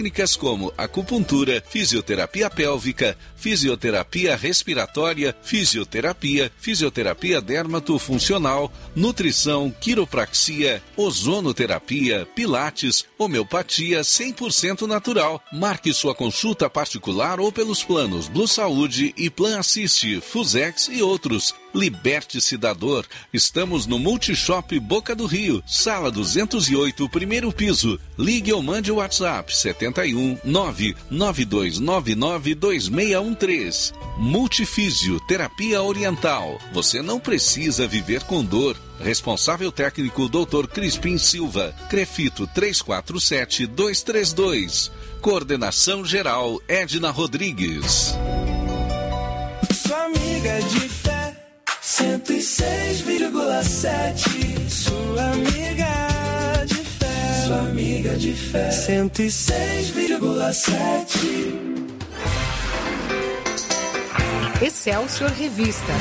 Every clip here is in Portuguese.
Técnicas como acupuntura, fisioterapia pélvica, fisioterapia respiratória, fisioterapia dermatofuncional, nutrição, quiropraxia, ozonoterapia, pilates, homeopatia 100% natural. Marque sua consulta particular ou pelos planos Blue Saúde e Plan Assist, Fusex e outros. Liberte-se da dor. Estamos no Multishop Boca do Rio, sala 208, primeiro piso. Ligue ou mande o WhatsApp 71 99299 2613. Multifísio, terapia oriental. Você não precisa viver com dor. Responsável técnico Dr. Crispim Silva. Crefito 347232. Coordenação geral Edna Rodrigues. Sua amiga de fé 106,7. Sua amiga de fé. Sua amiga de fé 106,7. Excelsior Revista.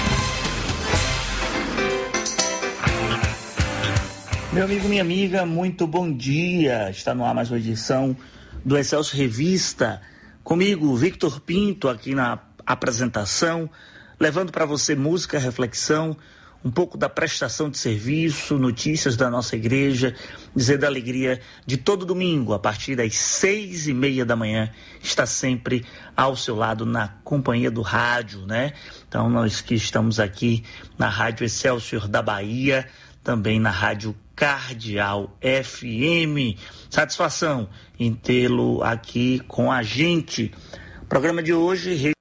Meu amigo, minha amiga, muito bom dia. Está no ar mais uma edição do Excelsior Revista. Comigo, Victor Pinto, aqui na apresentação, levando para você música, reflexão, um pouco da prestação de serviço, notícias da nossa igreja, dizer da alegria de todo domingo, a partir das 6:30 da manhã, está sempre ao seu lado na companhia do rádio, né? Então, nós que estamos aqui na Rádio Excelsior da Bahia, também na Rádio Cardeal FM. Satisfação em tê-lo aqui com a gente. O programa de hoje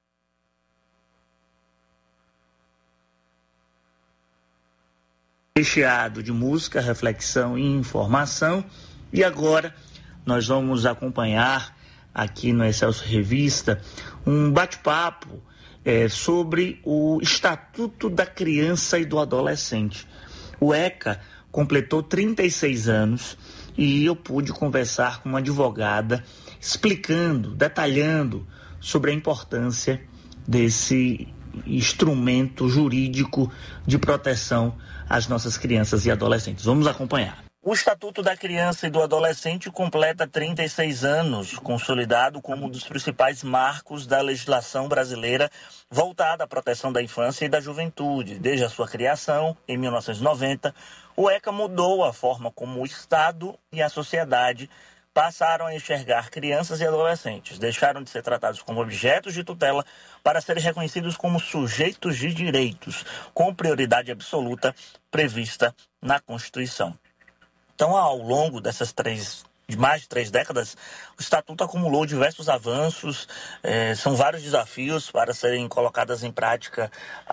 recheado de música, reflexão e informação. E agora nós vamos acompanhar aqui no Excelsior Revista um bate-papo sobre o Estatuto da Criança e do Adolescente. O ECA completou 36 anos e eu pude conversar com uma advogada explicando, detalhando sobre a importância desse instrumento jurídico de proteção às nossas crianças e adolescentes. Vamos acompanhar. O Estatuto da Criança e do Adolescente completa 36 anos, consolidado como um dos principais marcos da legislação brasileira voltada à proteção da infância e da juventude. Desde a sua criação, em 1990, o ECA mudou a forma como o Estado e a sociedade passaram a enxergar crianças e adolescentes. Deixaram de ser tratados como objetos de tutela para serem reconhecidos como sujeitos de direitos, com prioridade absoluta prevista na Constituição. Então, ao longo dessas mais de 3 décadas, o Estatuto acumulou diversos avanços, são vários desafios para serem colocados em prática,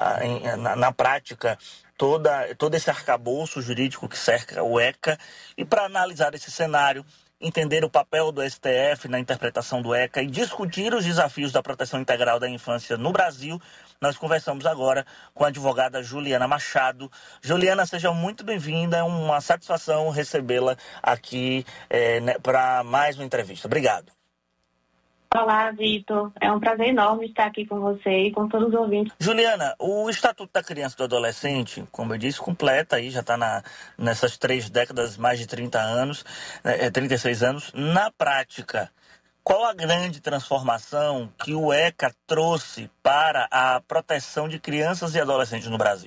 na prática, todo esse arcabouço jurídico que cerca o ECA. E para analisar esse cenário, entender o papel do STF na interpretação do ECA e discutir os desafios da proteção integral da infância no Brasil, nós conversamos agora com a advogada Juliana Machado. Juliana, seja muito bem-vinda, é uma satisfação recebê-la aqui para mais uma entrevista. Obrigado. Olá, Vitor. É um prazer enorme estar aqui com você e com todos os ouvintes. Juliana, o Estatuto da Criança e do Adolescente, como eu disse, completa aí, já está nessas 3 décadas, mais de 30 anos, 36 anos. Na prática, qual a grande transformação que o ECA trouxe para a proteção de crianças e adolescentes no Brasil?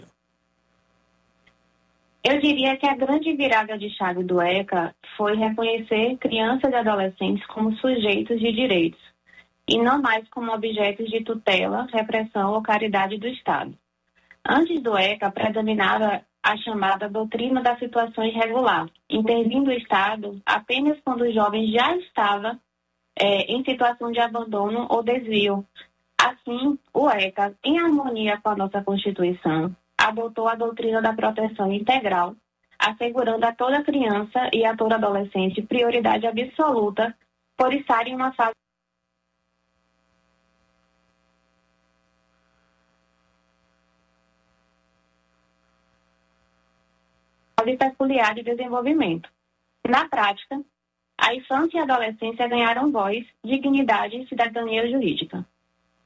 Eu diria que a grande virada de chave do ECA foi reconhecer crianças e adolescentes como sujeitos de direitos, e não mais como objetos de tutela, repressão ou caridade do Estado. Antes do ECA, predominava a chamada doutrina da situação irregular, intervindo o Estado apenas quando o jovem já estava em situação de abandono ou desvio. Assim, o ECA, em harmonia com a nossa Constituição, adotou a doutrina da proteção integral, assegurando a toda criança e a todo adolescente prioridade absoluta por estarem em uma fase peculiar de desenvolvimento. Na prática, a infância e a adolescência ganharam voz, dignidade e cidadania jurídica.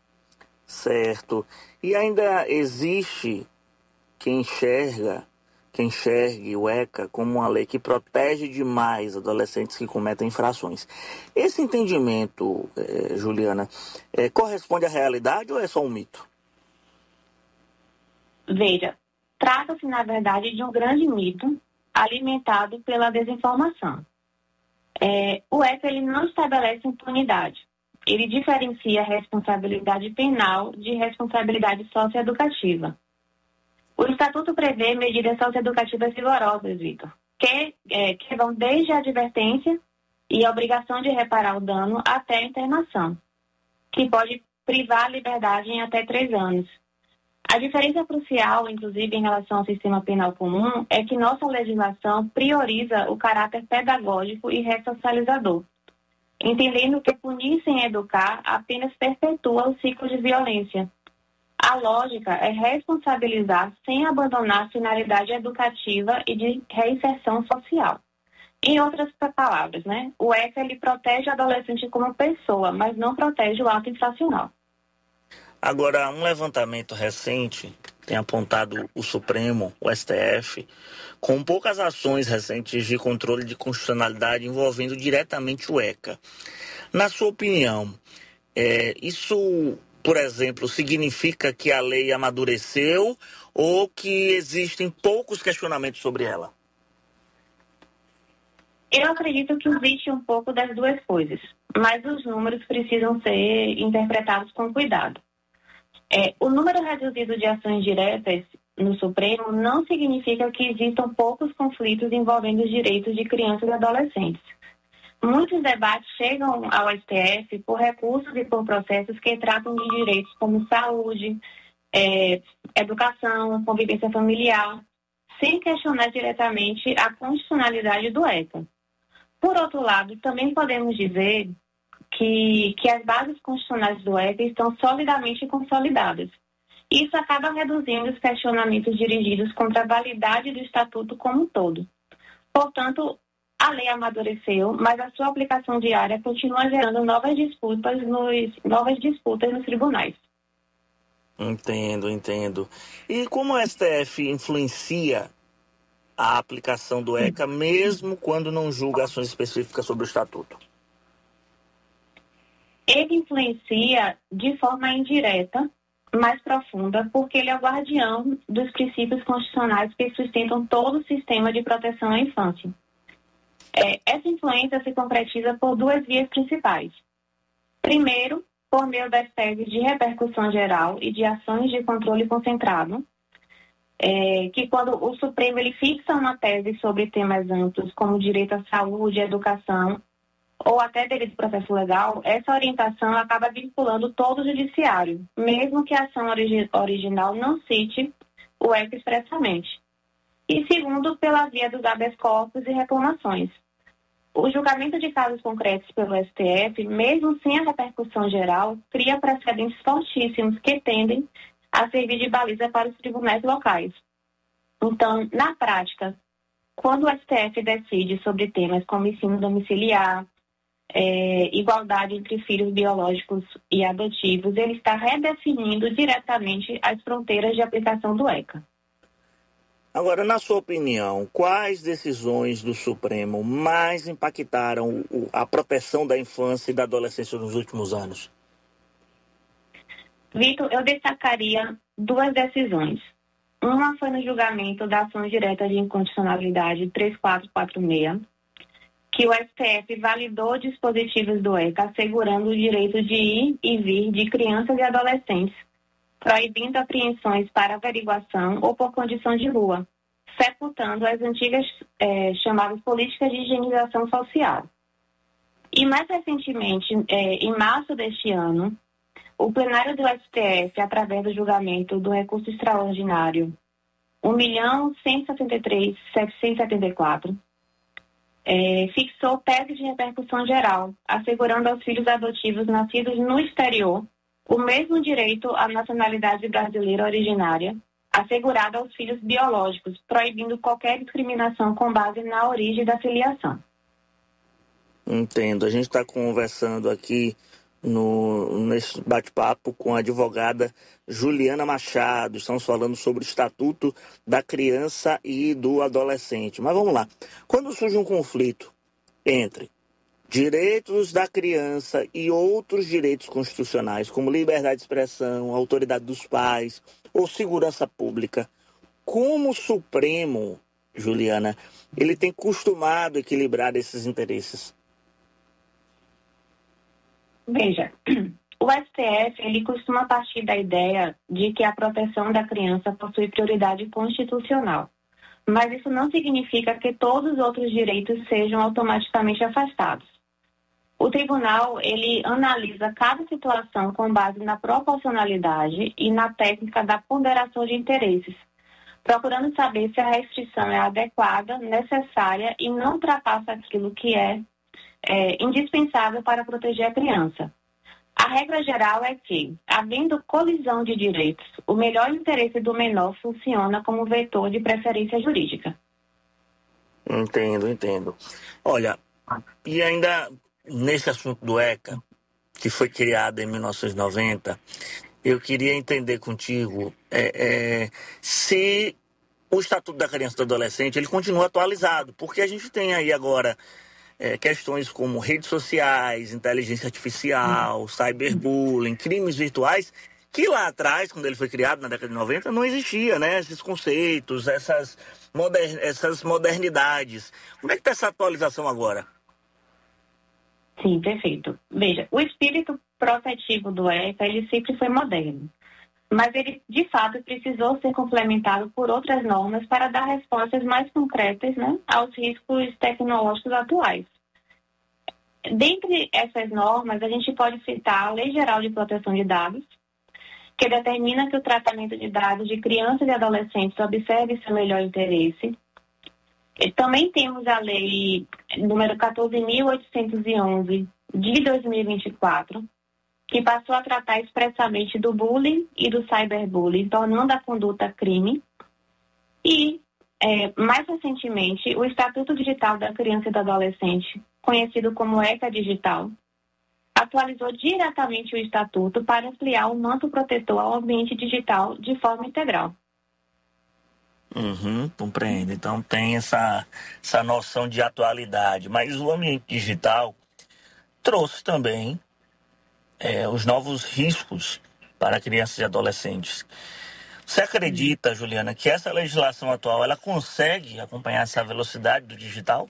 Certo. E ainda existe quem enxerga que enxergue o ECA como uma lei que protege demais adolescentes que cometem infrações. Esse entendimento, Juliana, corresponde à realidade ou é só um mito? Veja, trata-se, na verdade, de um grande mito alimentado pela desinformação. O ECA ele não estabelece impunidade. Ele diferencia a responsabilidade penal de responsabilidade socioeducativa. O Estatuto prevê medidas socioeducativas rigorosas, Vitor, que vão desde a advertência e a obrigação de reparar o dano até a internação, que pode privar a liberdade em até 3 anos. A diferença crucial, inclusive, em relação ao sistema penal comum, é que nossa legislação prioriza o caráter pedagógico e ressocializador, entendendo que punir sem educar apenas perpetua o ciclo de violência. A lógica é responsabilizar sem abandonar a finalidade educativa e de reinserção social. Em outras palavras, o ECA ele protege o adolescente como pessoa, mas não protege o ato infracional. Agora, um levantamento recente tem apontado o Supremo, o STF, com poucas ações recentes de controle de constitucionalidade envolvendo diretamente o ECA. Na sua opinião, isso, por exemplo, significa que a lei amadureceu ou que existem poucos questionamentos sobre ela? Eu acredito que existe um pouco das duas coisas, mas os números precisam ser interpretados com cuidado. O número reduzido de ações diretas no Supremo não significa que existam poucos conflitos envolvendo os direitos de crianças e adolescentes. Muitos debates chegam ao STF por recursos e por processos que tratam de direitos como saúde, educação, convivência familiar, sem questionar diretamente a constitucionalidade do ECA. Por outro lado, também podemos dizer que as bases constitucionais do ECA estão solidamente consolidadas. Isso acaba reduzindo os questionamentos dirigidos contra a validade do Estatuto como um todo. Portanto, a lei amadureceu, mas a sua aplicação diária continua gerando novas disputas nos tribunais. Entendo. E como o STF influencia a aplicação do ECA, mesmo quando não julga ações específicas sobre o Estatuto? Ele influencia de forma indireta, mais profunda, porque ele é o guardião dos princípios constitucionais que sustentam todo o sistema de proteção à infância. Essa influência se concretiza por 2 vias principais. Primeiro, por meio das teses de repercussão geral e de ações de controle concentrado, que quando o Supremo ele fixa uma tese sobre temas amplos, como direito à saúde, educação, ou até direito do processo legal, essa orientação acaba vinculando todo o judiciário, mesmo que a ação original não cite o ECA expressamente. E segundo, pela via dos habeas corpus e reclamações. O julgamento de casos concretos pelo STF, mesmo sem a repercussão geral, cria precedentes fortíssimos que tendem a servir de baliza para os tribunais locais. Então, na prática, quando o STF decide sobre temas como ensino domiciliar, igualdade entre filhos biológicos e adotivos, ele está redefinindo diretamente as fronteiras de aplicação do ECA. Agora, na sua opinião, quais decisões do Supremo mais impactaram a proteção da infância e da adolescência nos últimos anos? Vitor, eu destacaria 2 decisões. Uma foi no julgamento da ação direta de inconstitucionalidade 3446, que o STF validou dispositivos do ECA assegurando o direito de ir e vir de crianças e adolescentes, proibindo apreensões para averiguação ou por condição de rua, sepultando as antigas chamadas políticas de higienização social. E mais recentemente, em março deste ano, o plenário do STF, através do julgamento do recurso extraordinário 1.173.774, fixou tese de repercussão geral, assegurando aos filhos adotivos nascidos no exterior o mesmo direito à nacionalidade brasileira originária, assegurado aos filhos biológicos, proibindo qualquer discriminação com base na origem da filiação. Entendo. A gente está conversando aqui nesse bate-papo com a advogada Juliana Machado. Estamos falando sobre o Estatuto da Criança e do Adolescente. Mas vamos lá. Quando surge um conflito entre direitos da criança e outros direitos constitucionais, como liberdade de expressão, autoridade dos pais ou segurança pública, como o Supremo, Juliana, ele tem costumado equilibrar esses interesses? Veja, o STF ele costuma partir da ideia de que a proteção da criança possui prioridade constitucional. Mas isso não significa que todos os outros direitos sejam automaticamente afastados. O tribunal, ele analisa cada situação com base na proporcionalidade e na técnica da ponderação de interesses, procurando saber se a restrição é adequada, necessária e não ultrapassa aquilo que é indispensável para proteger a criança. A regra geral é que, havendo colisão de direitos, o melhor interesse do menor funciona como vetor de preferência jurídica. Entendo. Olha, e ainda nesse assunto do ECA, que foi criado em 1990, eu queria entender contigo se o Estatuto da Criança e do Adolescente ele continua atualizado, porque a gente tem aí agora questões como redes sociais, inteligência artificial, cyberbullying, crimes virtuais, que lá atrás, quando ele foi criado, na década de 90, não existia, né? Esses conceitos, essas modernidades. Como é que está essa atualização agora? Sim, perfeito. Veja, o espírito protetivo do ECA, ele sempre foi moderno. Mas ele, de fato, precisou ser complementado por outras normas para dar respostas mais concretas, né, aos riscos tecnológicos atuais. Dentre essas normas, a gente pode citar a Lei Geral de Proteção de Dados, que determina que o tratamento de dados de crianças e adolescentes observe seu melhor interesse. E também temos a Lei número 14.811 de 2024, que passou a tratar expressamente do bullying e do cyberbullying, tornando a conduta crime. E, mais recentemente, o Estatuto Digital da Criança e do Adolescente, conhecido como ECA Digital, atualizou diretamente o Estatuto para ampliar o manto protetor ao ambiente digital de forma integral. Compreendo. Então tem essa noção de atualidade. Mas o ambiente digital trouxe também os novos riscos para crianças e adolescentes. Você acredita, Juliana, que essa legislação atual ela consegue acompanhar essa velocidade do digital?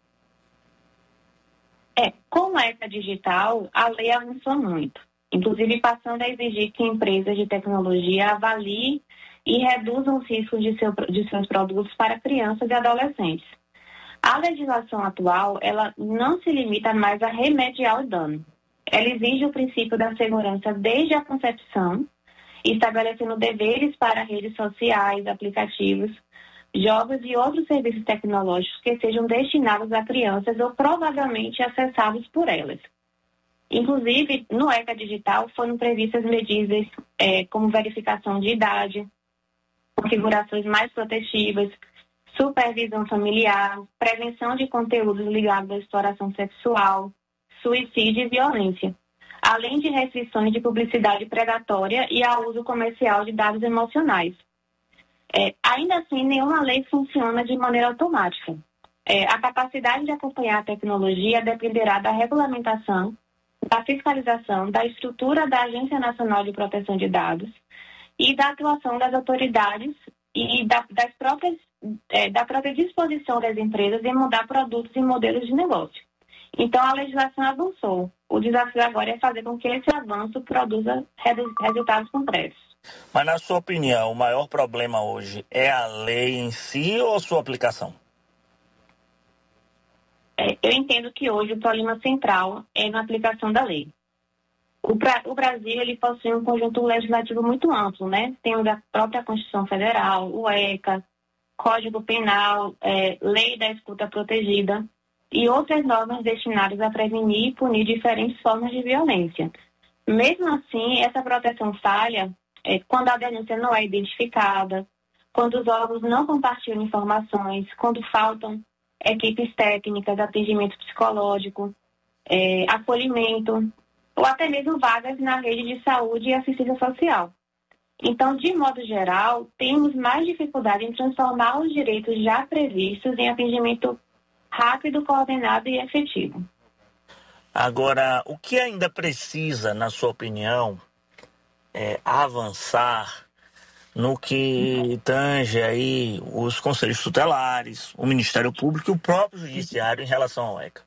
Com a ECA Digital, a lei avançou muito, inclusive passando a exigir que empresas de tecnologia avaliem e reduzam os riscos de seus produtos para crianças e adolescentes. A legislação atual, ela não se limita mais a remediar o dano. Ela exige o princípio da segurança desde a concepção, estabelecendo deveres para redes sociais, aplicativos, jogos e outros serviços tecnológicos que sejam destinados a crianças ou provavelmente acessados por elas. Inclusive, no ECA Digital foram previstas medidas como verificação de idade, configurações mais protetivas, supervisão familiar, prevenção de conteúdos ligados à exploração sexual, suicídio e violência, além de restrições de publicidade predatória e ao uso comercial de dados emocionais. Ainda assim, nenhuma lei funciona de maneira automática. A capacidade de acompanhar a tecnologia dependerá da regulamentação, da fiscalização, da estrutura da Agência Nacional de Proteção de Dados e da atuação das autoridades e da própria disposição das empresas em mudar produtos e modelos de negócio. Então, a legislação avançou. O desafio agora é fazer com que esse avanço produza resultados concretos. Mas, na sua opinião, o maior problema hoje é a lei em si ou a sua aplicação? Eu entendo que hoje o problema central é na aplicação da lei. O Brasil ele possui um conjunto legislativo muito amplo, né? Temos a própria Constituição Federal, o ECA, Código Penal, Lei da Escuta Protegida e outras normas destinadas a prevenir e punir diferentes formas de violência. Mesmo assim, essa proteção falha quando a denúncia não é identificada, quando os órgãos não compartilham informações, quando faltam equipes técnicas, atendimento psicológico, acolhimento, ou até mesmo vagas na rede de saúde e assistência social. Então, de modo geral, temos mais dificuldade em transformar os direitos já previstos em atendimento rápido, coordenado e efetivo. Agora, o que ainda precisa, na sua opinião, avançar no que tange aí os conselhos tutelares, o Ministério Público e o próprio Judiciário em relação ao ECA?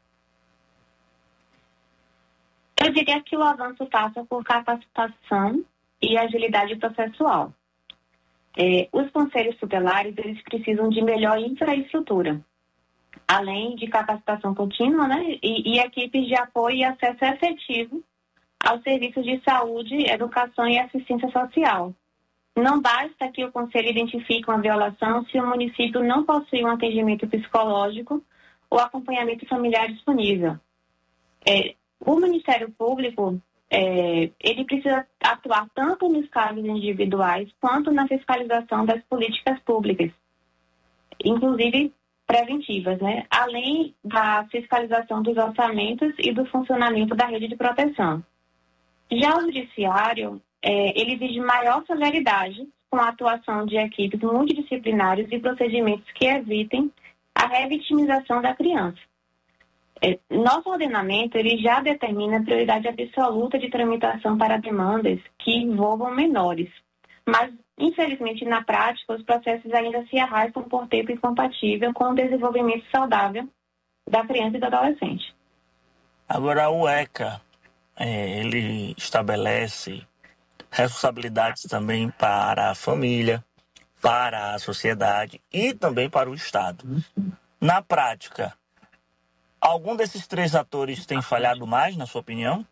Eu diria que o avanço passa por capacitação e agilidade processual. Os conselhos tutelares, eles precisam de melhor infraestrutura, além de capacitação contínua, né, e equipes de apoio e acesso efetivo aos serviços de saúde, educação e assistência social. Não basta que o conselho identifique uma violação se o município não possui um atendimento psicológico ou acompanhamento familiar disponível. O Ministério Público, ele precisa atuar tanto nos casos individuais quanto na fiscalização das políticas públicas, inclusive preventivas, né? Além da fiscalização dos orçamentos e do funcionamento da rede de proteção. Já o Judiciário, ele exige maior celeridade com a atuação de equipes multidisciplinares e procedimentos que evitem a revitimização da criança. Nosso ordenamento, ele já determina prioridade absoluta de tramitação para demandas que envolvam menores, mas, infelizmente, na prática, os processos ainda se arrastam por tempo incompatível com o desenvolvimento saudável da criança e do adolescente. Agora, o ECA, ele estabelece responsabilidades também para a família, para a sociedade e também para o Estado. Na prática, algum desses três atores tem falhado mais, na sua opinião?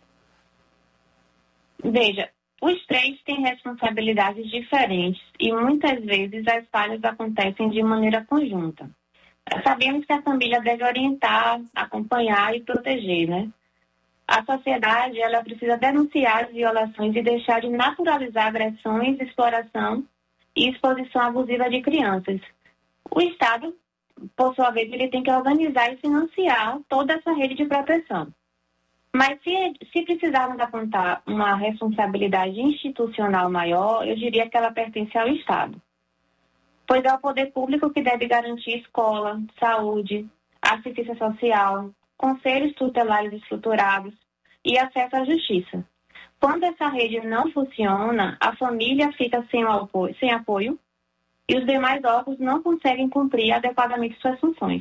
Veja, os três têm responsabilidades diferentes e muitas vezes as falhas acontecem de maneira conjunta. Sabemos que a família deve orientar, acompanhar e proteger, né? A sociedade, ela precisa denunciar as violações e deixar de naturalizar agressões, exploração e exposição abusiva de crianças. O Estado, por sua vez, ele tem que organizar e financiar toda essa rede de proteção. Mas se precisarmos apontar uma responsabilidade institucional maior, eu diria que ela pertence ao Estado. Pois é o poder público que deve garantir escola, saúde, assistência social, conselhos tutelares estruturados e acesso à justiça. Quando essa rede não funciona, a família fica sem apoio e os demais órgãos não conseguem cumprir adequadamente suas funções.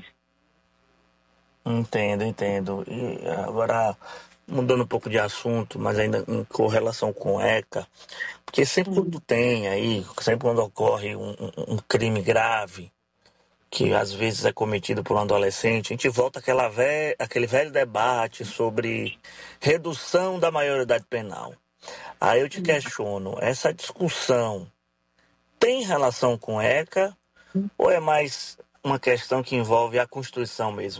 Entendo. E agora, mudando um pouco de assunto, mas ainda em correlação com o ECA, porque sempre quando tem aí, sempre quando ocorre um crime grave, que às vezes é cometido por um adolescente, a gente volta àquele velho debate sobre redução da maioridade penal. Aí eu te questiono, essa discussão tem relação com ECA ou é mais uma questão que envolve a Constituição mesmo?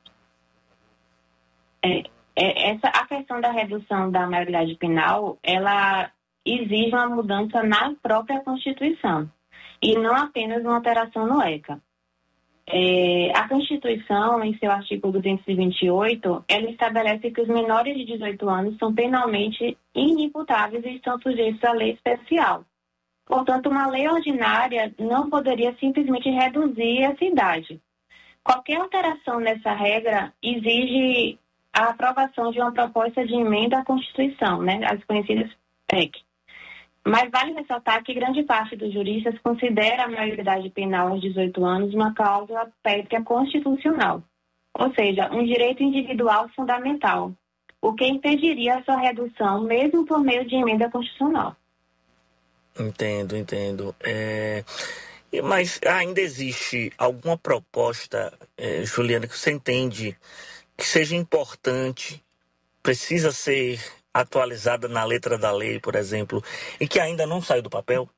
A questão da redução da maioridade penal, ela exige uma mudança na própria Constituição e não apenas uma alteração no ECA. A Constituição, em seu artigo 228, ela estabelece que os menores de 18 anos são penalmente inimputáveis e estão sujeitos à lei especial. Portanto, uma lei ordinária não poderia simplesmente reduzir essa idade. Qualquer alteração nessa regra exige a aprovação de uma proposta de emenda à Constituição, né, as conhecidas PEC. Mas vale ressaltar que grande parte dos juristas considera a maioridade penal aos 18 anos uma cláusula pétrea constitucional, ou seja, um direito individual fundamental, o que impediria a sua redução mesmo por meio de emenda constitucional. Entendo. Mas ainda existe alguma proposta, Juliana, que você entende que seja importante, precisa ser atualizada na letra da lei, por exemplo, e que ainda não saiu do papel?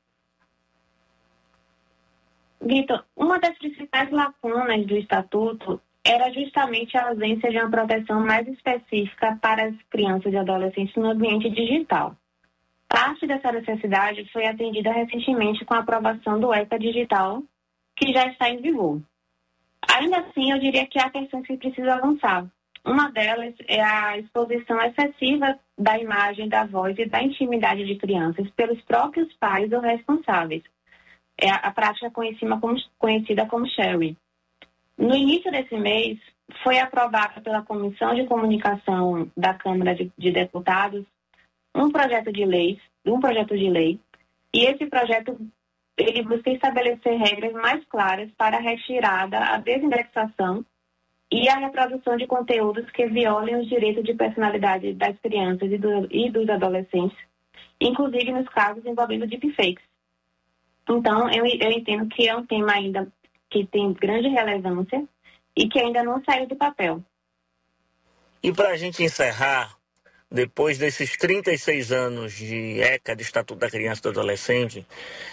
Vitor, uma das principais lacunas do Estatuto era justamente a ausência de uma proteção mais específica para as crianças e adolescentes no ambiente digital. Parte dessa necessidade foi atendida recentemente com a aprovação do ECA Digital, que já está em vigor. Ainda assim, eu diria que há questões que precisam avançar, Uma delas é a exposição excessiva da imagem, da voz e da intimidade de crianças pelos próprios pais ou responsáveis. É a prática conhecida como sharing. No início desse mês, foi aprovado pela Comissão de Comunicação da Câmara de Deputados um projeto de lei, e esse projeto ele busca estabelecer regras mais claras para a retirada, a desindexação e a reprodução de conteúdos que violem os direitos de personalidade das crianças e dos adolescentes, inclusive nos casos envolvendo deepfakes. Então, eu entendo que é um tema ainda que tem grande relevância e que ainda não saiu do papel. E para a gente encerrar, depois desses 36 anos de ECA, de Estatuto da Criança e do Adolescente,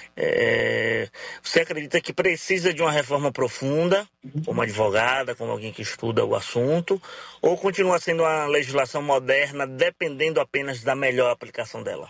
você acredita que precisa de uma reforma profunda, como advogada, como alguém que estuda o assunto, ou continua sendo uma legislação moderna, dependendo apenas da melhor aplicação dela?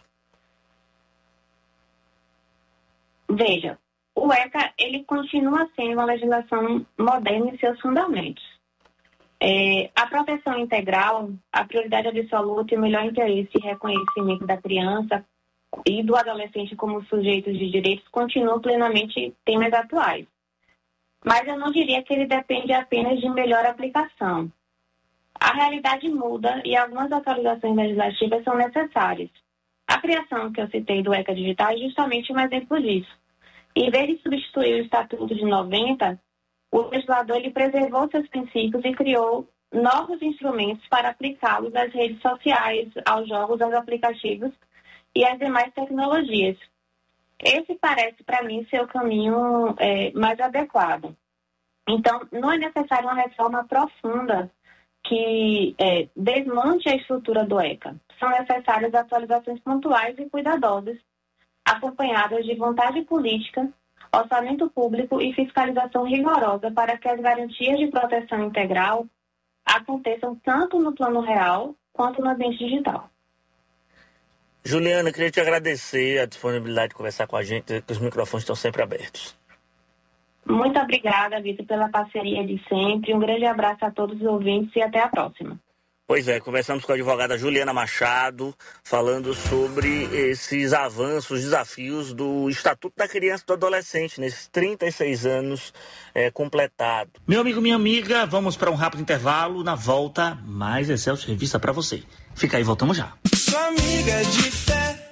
Veja, o ECA ele continua sendo uma legislação moderna em seus fundamentos. A proteção integral, a prioridade absoluta e o melhor interesse e reconhecimento da criança e do adolescente como sujeitos de direitos continuam plenamente temas atuais. Mas eu não diria que ele depende apenas de melhor aplicação. A realidade muda e algumas atualizações legislativas são necessárias. A criação que eu citei do ECA Digital é justamente um exemplo disso. Em vez de substituir o Estatuto de 90, o legislador ele preservou seus princípios e criou novos instrumentos para aplicá-los às redes sociais, aos jogos, aos aplicativos e às demais tecnologias. Esse parece, para mim, ser o caminho mais adequado. Então, não é necessária uma reforma profunda que desmonte a estrutura do ECA. São necessárias atualizações pontuais e cuidadosas, acompanhadas de vontade política, orçamento público e fiscalização rigorosa para que as garantias de proteção integral aconteçam tanto no plano real quanto no ambiente digital. Juliana, queria te agradecer a disponibilidade de conversar com a gente, que os microfones estão sempre abertos. Muito obrigada, Vitor, pela parceria de sempre. Um grande abraço a todos os ouvintes e até a próxima. Pois é, conversamos com a advogada Juliana Machado, falando sobre esses avanços, desafios do Estatuto da Criança e do Adolescente, nesses 36 anos completados. Meu amigo, minha amiga, vamos para um rápido intervalo. Na volta, mais Excelsior Revista para você. Fica aí, voltamos já. Sua amiga de fé,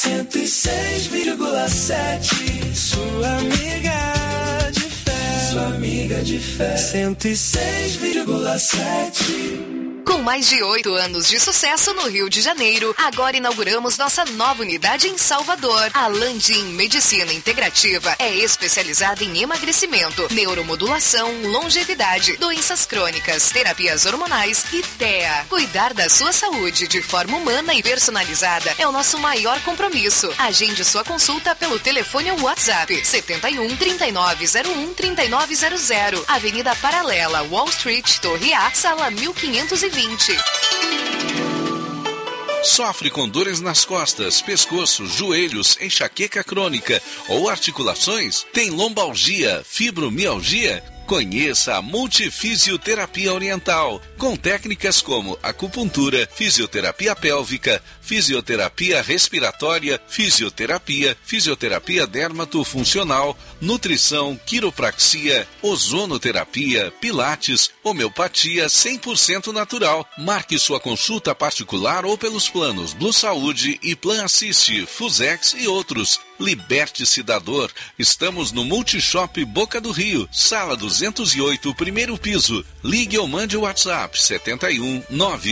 106,7. Sua amiga de fé, sua amiga de fé, 106,7. Com mais de 8 anos de sucesso no Rio de Janeiro, agora inauguramos nossa nova unidade em Salvador. A Landim Medicina Integrativa é especializada em emagrecimento, neuromodulação, longevidade, doenças crônicas, terapias hormonais e TEA. Cuidar da sua saúde de forma humana e personalizada é o nosso maior compromisso. Agende sua consulta pelo telefone ou WhatsApp 71 3901 3900, Avenida Paralela, Wall Street, Torre A, Sala 1520. Sofre com dores nas costas, pescoço, joelhos, enxaqueca crônica ou articulações? Tem lombalgia, fibromialgia? Conheça a Multifisioterapia Oriental, com técnicas como acupuntura, fisioterapia pélvica, fisioterapia respiratória, fisioterapia dermatofuncional, nutrição, quiropraxia, ozonoterapia, pilates, homeopatia 100% natural. Marque sua consulta particular ou pelos planos Blue Saúde e Plan Assist, Fusex e outros. Liberte-se da dor. Estamos no Multishop Boca do Rio, sala 208, primeiro piso. Ligue ou mande o WhatsApp 71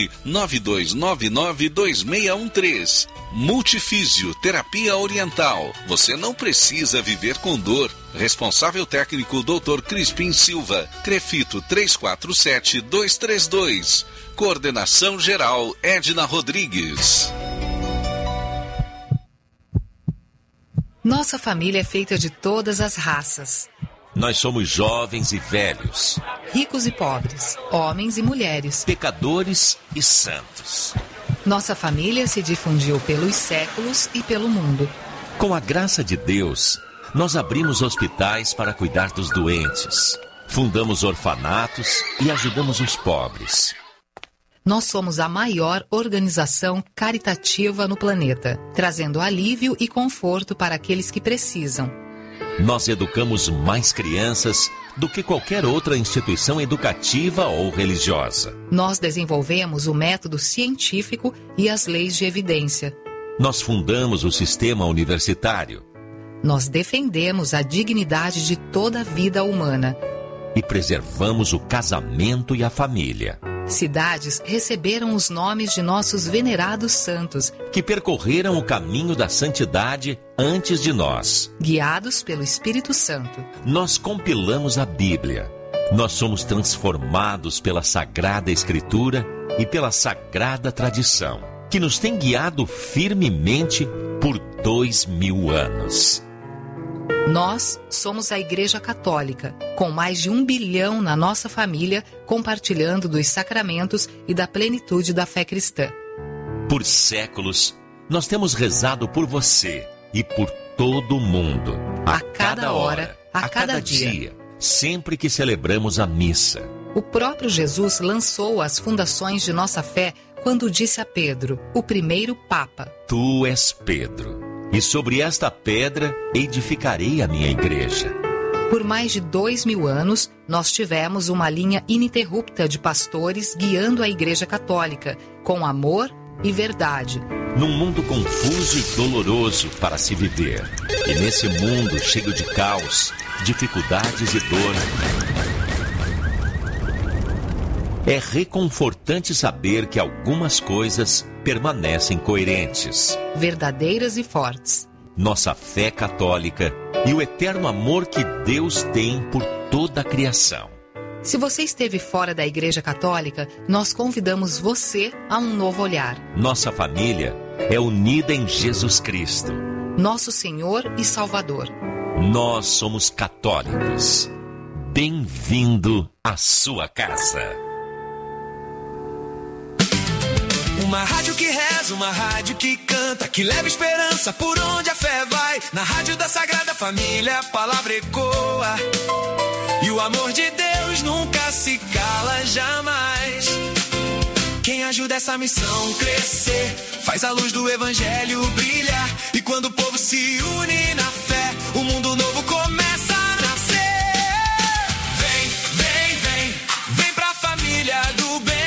99299 2613. Multifisioterapia Oriental. Você não precisa viver com dor. Responsável técnico Dr. Crispim Silva. Crefito 347232. Coordenação geral Edna Rodrigues. Nossa família é feita de todas as raças. Nós somos jovens e velhos, Ricos e pobres, homens e mulheres, pecadores e santos. Nossa família se difundiu pelos séculos e pelo mundo. Com a graça de Deus, nós abrimos hospitais para cuidar dos doentes, fundamos orfanatos e ajudamos os pobres. Nós somos a maior organização caritativa no planeta, trazendo alívio e conforto para aqueles que precisam. Nós educamos mais crianças do que qualquer outra instituição educativa ou religiosa. Nós desenvolvemos o método científico e as leis de evidência. Nós fundamos o sistema universitário. Nós defendemos a dignidade de toda a vida humana. E preservamos o casamento e a família. Cidades receberam os nomes de nossos venerados santos, que percorreram o caminho da santidade antes de nós. Guiados pelo Espírito Santo. Nós compilamos a Bíblia. Nós somos transformados pela Sagrada Escritura e pela Sagrada Tradição, que nos tem guiado firmemente por 2000 anos. Nós somos a Igreja Católica, com mais de 1 bilhão na nossa família, compartilhando dos sacramentos e da plenitude da fé cristã. Por séculos, nós temos rezado por você e por todo o mundo. A cada hora, a cada dia. Sempre que celebramos a missa. O próprio Jesus lançou as fundações de nossa fé quando disse a Pedro, o primeiro Papa: Tu és Pedro, e sobre esta pedra edificarei a minha igreja. Por mais de 2000 anos, nós tivemos uma linha ininterrupta de pastores guiando a Igreja Católica, com amor e verdade. Num mundo confuso e doloroso para se viver. E nesse mundo cheio de caos, dificuldades e dor, é reconfortante saber que algumas coisas permanecem coerentes, verdadeiras e fortes. Nossa fé católica e o eterno amor que Deus tem por toda a criação. Se você esteve fora da Igreja Católica, nós convidamos você a um novo olhar. Nossa família é unida em Jesus Cristo, nosso Senhor e Salvador. Nós somos católicos. Bem-vindo à sua casa. Uma rádio que reza, uma rádio que canta, que leva esperança por onde a fé vai. Na rádio da Sagrada Família a palavra ecoa, e o amor de Deus nunca se cala jamais. Quem ajuda essa missão crescer, faz a luz do Evangelho brilhar. E quando o povo se une na fé, o mundo novo começa a nascer. Vem, vem, vem, vem pra família do bem.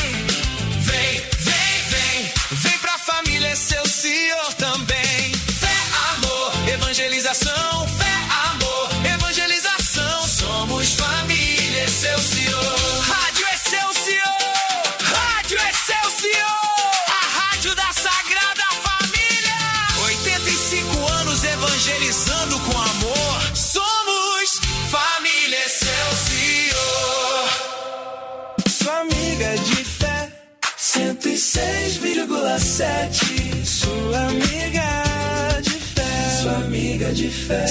Excelsior também. Fé, amor, evangelização. Fé, amor, evangelização. Somos família Excelsior. Rádio Excelsior. Rádio Excelsior. A rádio da Sagrada Família. 85 anos evangelizando com amor. Somos família Excelsior. Sua amiga de fé. 106,7. Sua amiga de fé. Sua amiga de fé.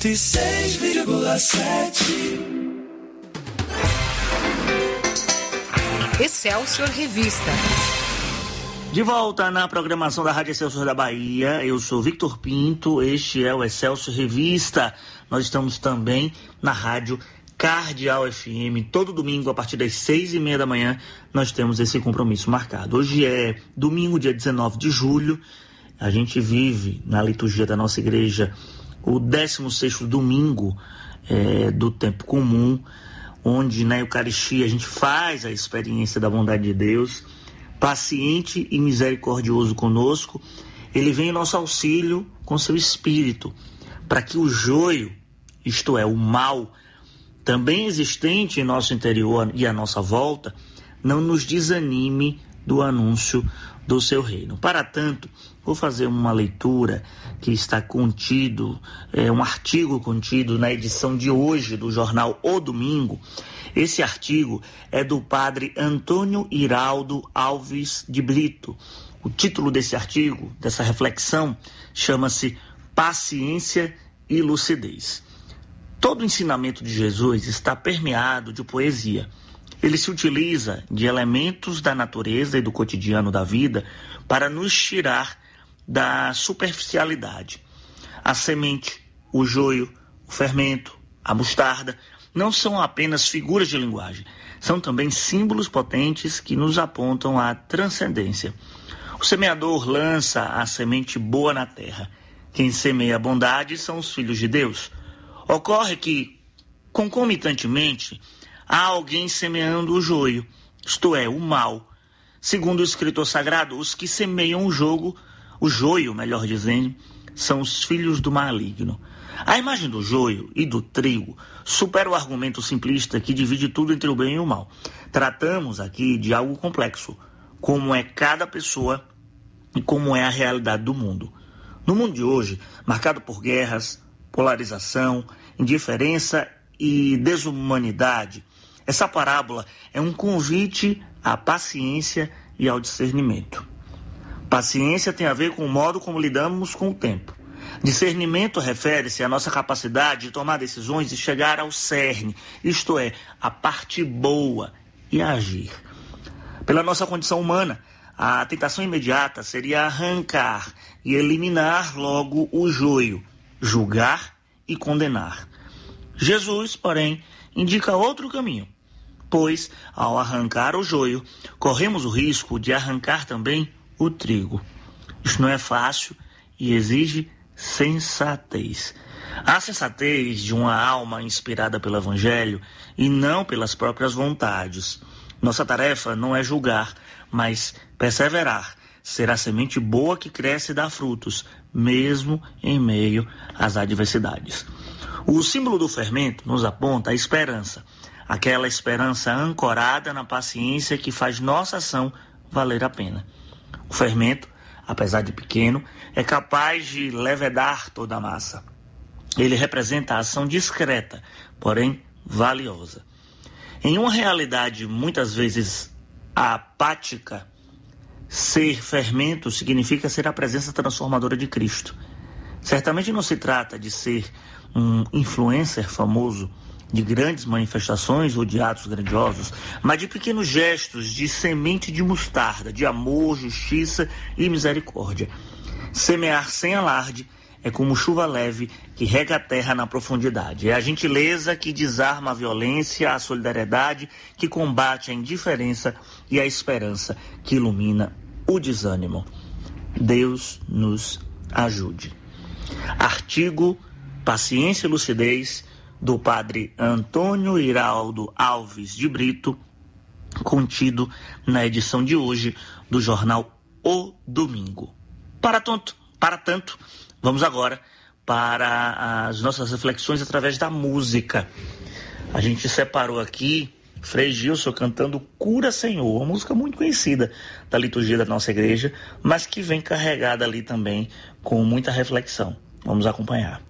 106,7. Excelsior Revista. De volta na programação da Rádio Excelsior da Bahia, eu sou Victor Pinto, este é o Excelsior Revista. Nós estamos também na Rádio Cardeal FM, todo domingo a partir das 6h30 da manhã nós temos esse compromisso marcado. Hoje é domingo, dia 19 de julho, a gente vive na liturgia da nossa igreja o 16º domingo do tempo comum, onde na Eucaristia a gente faz a experiência da bondade de Deus, paciente e misericordioso conosco. Ele vem em nosso auxílio com seu Espírito, para que o joio, isto é, o mal, também existente em nosso interior e à nossa volta, não nos desanime do anúncio do seu reino. Para tanto, vou fazer uma leitura que está contido, um artigo contido na edição de hoje do jornal O Domingo. Esse artigo é do padre Antônio Iraldo Alves de Brito. O título desse artigo, dessa reflexão, chama-se Paciência e Lucidez. Todo o ensinamento de Jesus está permeado de poesia. Ele se utiliza de elementos da natureza e do cotidiano da vida para nos tirar da superficialidade. A semente, o joio, o fermento, a mostarda não são apenas figuras de linguagem, são também símbolos potentes que nos apontam à transcendência. O semeador lança a semente boa na terra. Quem semeia a bondade são os filhos de Deus. Ocorre que, concomitantemente, há alguém semeando o joio, isto é, o mal. Segundo o escritor sagrado, os que semeiam o joio, melhor dizendo, são os filhos do maligno. A imagem do joio e do trigo supera o argumento simplista que divide tudo entre o bem e o mal. Tratamos aqui de algo complexo, como é cada pessoa e como é a realidade do mundo. No mundo de hoje, marcado por guerras, polarização, indiferença e desumanidade, essa parábola é um convite à paciência e ao discernimento. Paciência tem a ver com o modo como lidamos com o tempo. Discernimento refere-se à nossa capacidade de tomar decisões e chegar ao cerne, isto é, a parte boa, e agir. Pela nossa condição humana, a tentação imediata seria arrancar e eliminar logo o joio, julgar e condenar. Jesus, porém, indica outro caminho, pois, ao arrancar o joio, corremos o risco de arrancar também o trigo. Isso não é fácil e exige sensatez. A sensatez de uma alma inspirada pelo Evangelho e não pelas próprias vontades. Nossa tarefa não é julgar, mas perseverar, ser a semente boa que cresce e dá frutos, mesmo em meio às adversidades. O símbolo do fermento nos aponta a esperança, aquela esperança ancorada na paciência que faz nossa ação valer a pena. O fermento, apesar de pequeno, é capaz de levedar toda a massa. Ele representa a ação discreta, porém valiosa. Em uma realidade muitas vezes apática, ser fermento significa ser a presença transformadora de Cristo. Certamente não se trata de ser um influencer famoso, de grandes manifestações ou de atos grandiosos, mas de pequenos gestos de semente de mostarda, de amor, justiça e misericórdia. Semear sem alarde é como chuva leve que rega a terra na profundidade. É a gentileza que desarma a violência, a solidariedade que combate a indiferença e a esperança que ilumina o desânimo. Deus nos ajude. Artigo Paciência e Lucidez, do padre Antônio Iraldo Alves de Brito, contido na edição de hoje do jornal O Domingo. Para tanto, vamos agora para as nossas reflexões através da música. A gente separou aqui Frei Gilson cantando Cura Senhor, uma música muito conhecida da liturgia da nossa igreja, mas que vem carregada ali também com muita reflexão. Vamos acompanhar.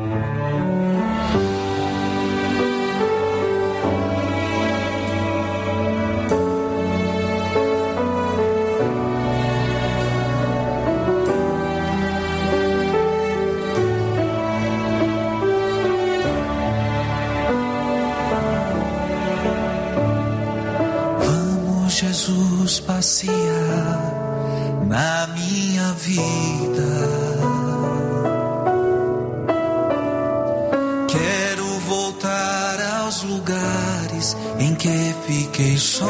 Jesus passear na minha vida. Quero voltar aos lugares em que fiquei só.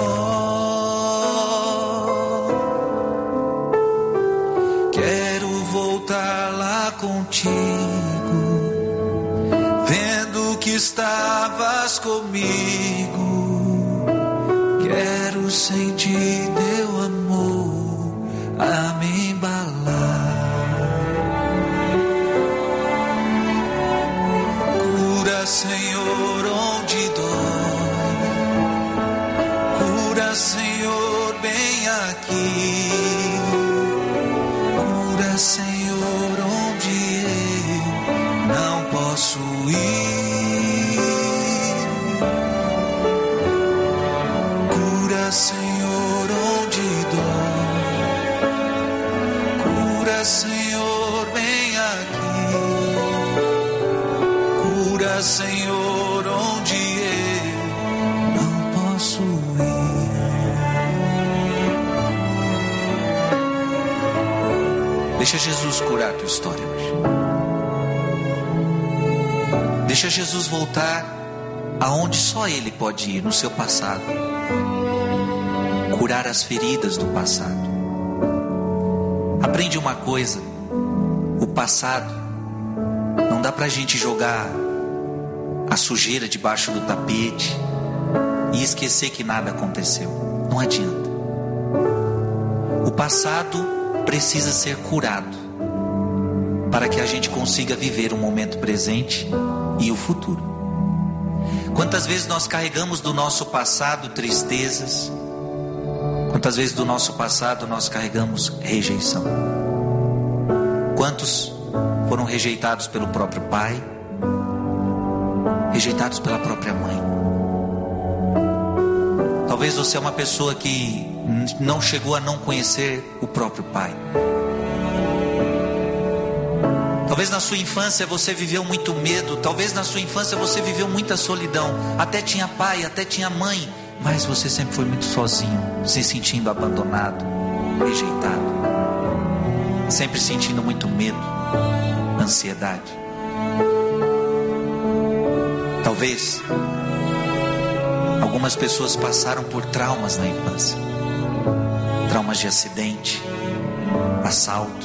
Quero voltar lá contigo, vendo que estavas comigo. Quero sentir teu amor a me embalar. Cura, Senhor, onde dói. Cura, Senhor, bem aqui. Cura, Senhor, onde eu não posso ir. Senhor, onde dói. Cura, Senhor, bem aqui. Cura, Senhor, onde eu não posso ir. Deixa Jesus curar a tua história hoje. Deixa Jesus voltar aonde só Ele pode ir, no seu passado. Curar as feridas do passado. Aprende uma coisa: o passado não dá pra gente jogar a sujeira debaixo do tapete e esquecer que nada aconteceu. Não adianta. O passado precisa ser curado para que a gente consiga viver o momento presente e o futuro. Quantas vezes nós carregamos do nosso passado tristezas? Quantas vezes do nosso passado nós carregamos rejeição? Quantos foram rejeitados pelo próprio pai? Rejeitados pela própria mãe? Talvez você é uma pessoa que não chegou a não conhecer o próprio pai. Talvez na sua infância você viveu muito medo. Talvez na sua infância você viveu muita solidão. Até tinha pai, até tinha mãe, mas você sempre foi muito sozinho, se sentindo abandonado, rejeitado, sempre sentindo muito medo, ansiedade. Talvez algumas pessoas passaram por traumas na infância. Traumas de acidente, assaltos,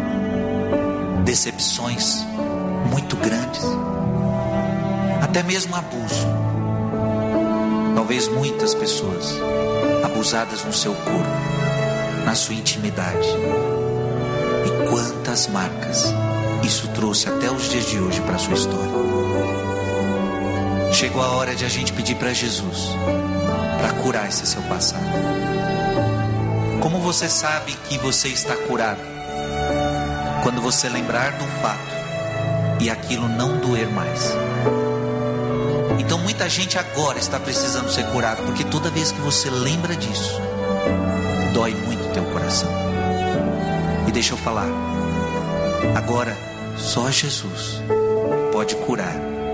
decepções muito grandes, até mesmo abuso. Talvez muitas pessoas abusadas no seu corpo, na sua intimidade. E quantas marcas isso trouxe até os dias de hoje para a sua história. Chegou a hora de a gente pedir para Jesus para curar esse seu passado. Como você sabe que você está curado? Quando você lembrar de um fato e aquilo não doer mais. Então muita gente agora está precisando ser curado, porque toda vez que você lembra disso, dói muito o teu coração. E deixa eu falar, agora só Jesus pode curar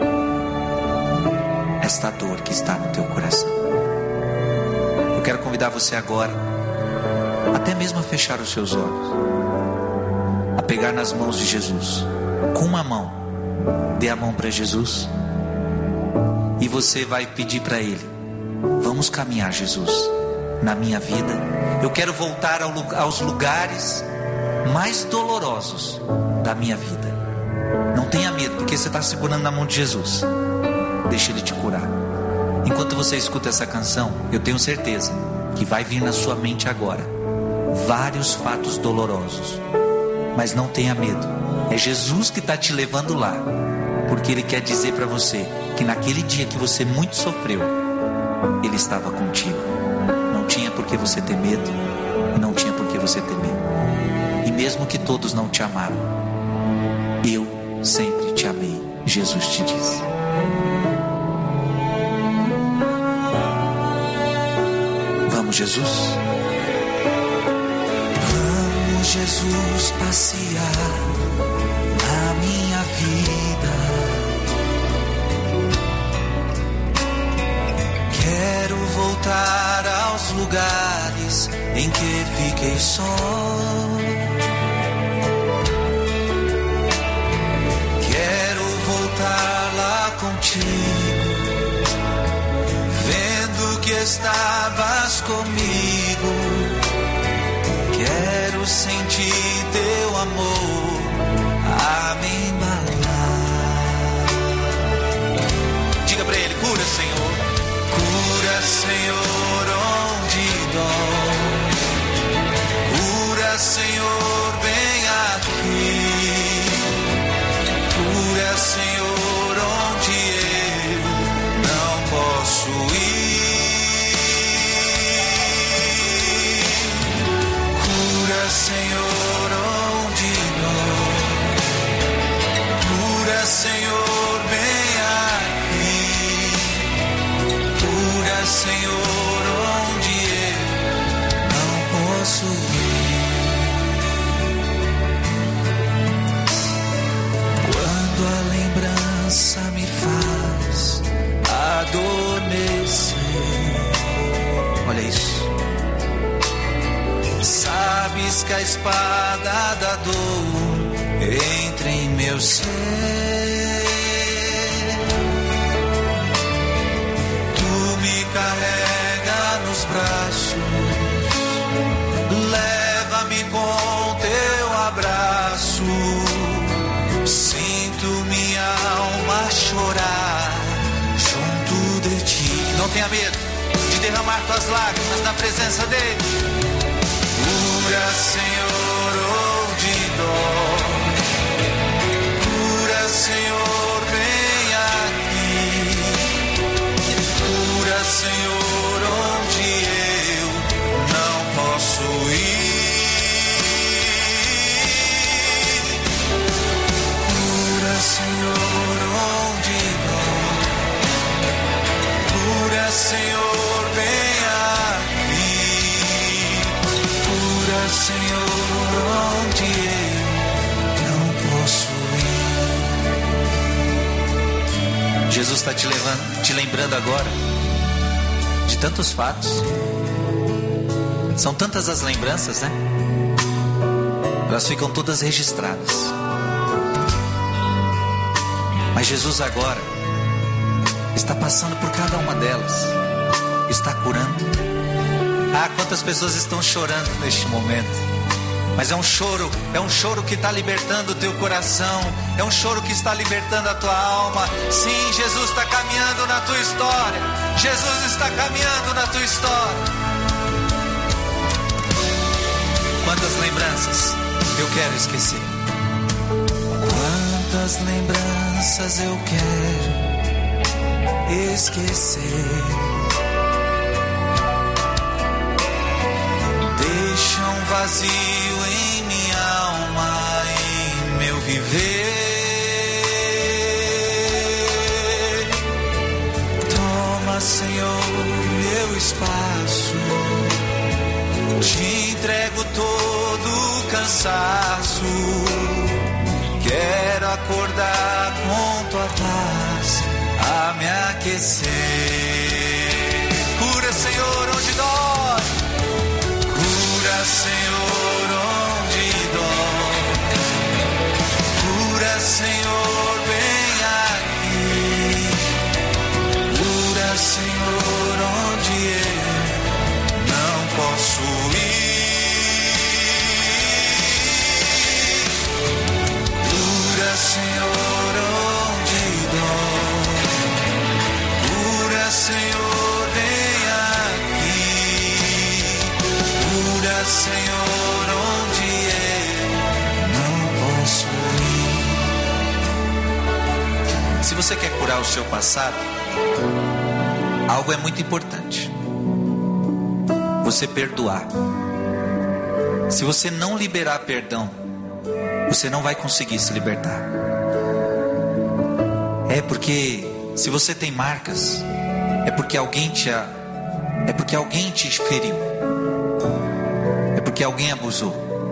esta dor que está no teu coração. Eu quero convidar você agora, até mesmo a fechar os seus olhos, a pegar nas mãos de Jesus. Com uma mão, dê a mão para Jesus. E você vai pedir para Ele: vamos caminhar, Jesus, na minha vida. Eu quero voltar aos lugares mais dolorosos da minha vida. Não tenha medo, porque você está segurando na mão de Jesus. Deixa Ele te curar. Enquanto você escuta essa canção, eu tenho certeza que vai vir na sua mente agora vários fatos dolorosos. Mas não tenha medo, é Jesus que está te levando lá, porque Ele quer dizer para você que naquele dia que você muito sofreu, Ele estava contigo. Não tinha por que você ter medo, e não tinha por que você temer. E mesmo que todos não te amaram, eu sempre te amei, Jesus te disse. Vamos, Jesus. Vamos, Jesus, passear na minha vida. Quero voltar aos lugares em que fiquei só. Quero voltar lá contigo, vendo que estavas comigo. Quero sentir teu amor a me embalar. Diga pra Ele: cura, Senhor. Cura, Senhor, onde dói. Cura, Senhor, bem aqui. Cura, Senhor, onde eu não posso ir. Cura, Senhor, onde dói. Cura, Senhor, bem aqui. Cura, Senhor, onde eu não posso ir. Quando a lembrança me faz adormecer, olha isso. Sabes que a espada da dor entra em meu ser. carrega nos braços, leva-me com teu abraço. Sinto minha alma chorar junto de ti. Não tenha medo de derramar tuas lágrimas na presença dele. Cura, Senhor, onde dói. Cura, Senhor, vem aqui. Cura, Senhor, onde eu não posso ir. Cura, Senhor, onde dói. Cura, Senhor, vem aqui. Cura, Senhor, onde eu não posso ir. Jesus está te lembrando agora de tantos fatos. São tantas as lembranças, né? Elas ficam todas registradas. Mas Jesus agora está passando por cada uma delas, está curando. Ah, quantas pessoas estão chorando neste momento. Mas é um choro que está libertando o teu coração. É um choro que está libertando a tua alma. Sim, Jesus está caminhando na tua história. Jesus está caminhando na tua história. Quantas lembranças eu quero esquecer. Quantas lembranças eu quero esquecer. Deixa um vazio em minha alma, em meu viver. Toma, Senhor, meu espaço. Te entrego todo o cansaço. Quero acordar com tua paz a me aquecer. Cura, Senhor, onde dói. Cura, Senhor, onde dói. Cura, Senhor, vem aqui. Cura, Senhor, onde eu não posso ir. Cura, Senhor, onde dói. Cura, Senhor, vem aqui. Cura, Senhor, onde eu não posso ir. Se você quer curar o seu passado, algo é muito importante: você perdoar. Se você não liberar perdão, você não vai conseguir se libertar. É porque se você tem marcas, é porque alguém te feriu. É porque alguém abusou.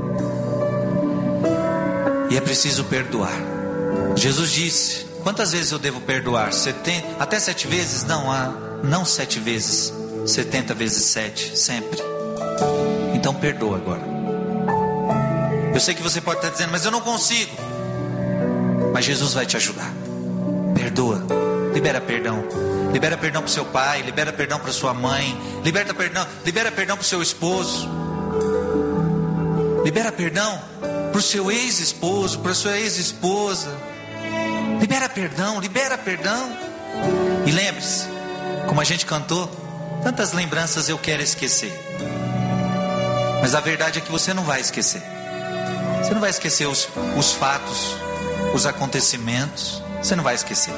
E é preciso perdoar. Jesus disse: quantas vezes eu devo perdoar? 70, até 7 vezes? Não 7 vezes. 70 vezes 7, sempre. Então perdoa agora. Eu sei que você pode estar dizendo: mas eu não consigo. Mas Jesus vai te ajudar. Perdoa, libera perdão. Libera perdão para o seu pai, libera perdão para sua mãe, libera perdão para o seu esposo. Libera perdão para o seu ex-esposo, para a sua ex-esposa. Libera perdão, libera perdão. E lembre-se, como a gente cantou, tantas lembranças eu quero esquecer. Mas a verdade é que você não vai esquecer. Você não vai esquecer os fatos, os acontecimentos. Você não vai esquecer.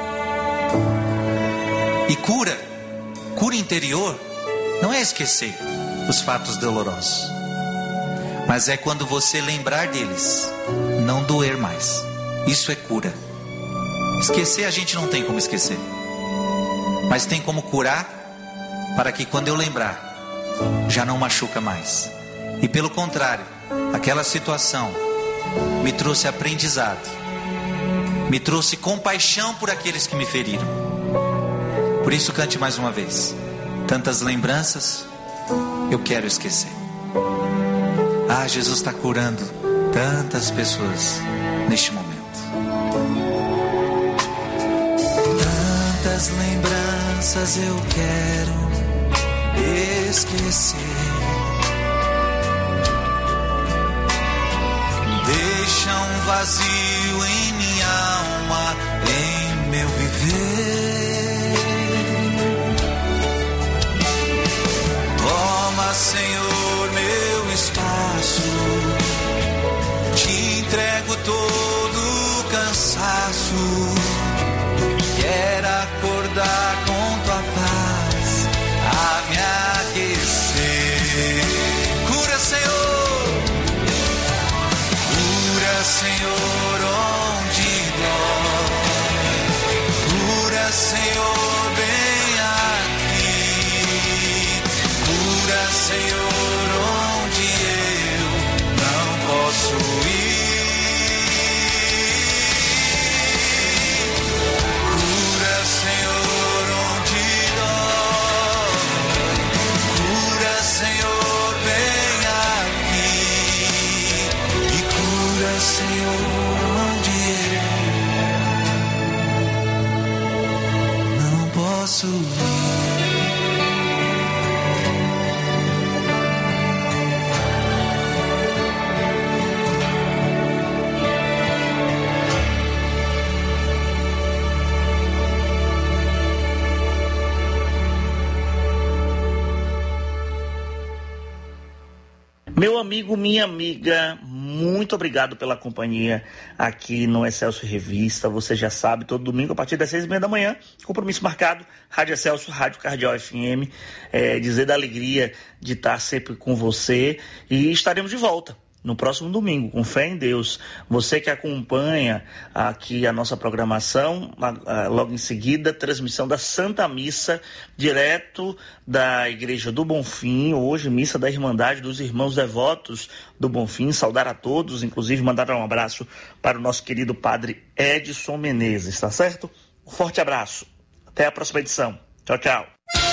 E cura interior não é esquecer os fatos dolorosos, mas é quando você lembrar deles, não doer mais. Isso é cura. Esquecer a gente não tem como esquecer, mas tem como curar, para que quando eu lembrar, já não machuca mais. E pelo contrário, aquela situação me trouxe aprendizado, me trouxe compaixão por aqueles que me feriram. Por isso cante mais uma vez: tantas lembranças eu quero esquecer. Ah, Jesus está curando tantas pessoas neste momento. Tantas lembranças lembranças eu quero esquecer. Deixa um vazio em minha alma, em meu viver. Toma, Senhor, meu espaço. Te entrego todo o cansaço. Quero acordar com tua paz a me aquecer. Cura, Senhor. Cura, Senhor, onde dói. Cura, Senhor, bem aqui. Cura, Senhor, onde eu não posso ir. Cura, Senhor, onde dói. Cura, Senhor, bem aqui. E cura, Senhor, onde eu não posso ir. Meu amigo, minha amiga, muito obrigado pela companhia aqui no Excelsior Revista. Você já sabe, todo domingo a partir das 6h30 da manhã, compromisso marcado, Rádio Excelsior, Rádio Cardeal FM, dizer da alegria de estar sempre com você e estaremos de volta no próximo domingo, com fé em Deus. Você que acompanha aqui a nossa programação, logo em seguida, transmissão da Santa Missa, direto da Igreja do Bonfim, hoje missa da Irmandade dos Irmãos Devotos do Bonfim. Saudar a todos, inclusive mandar um abraço para o nosso querido Padre Edson Menezes, tá certo? Um forte abraço, até a próxima edição. Tchau, tchau.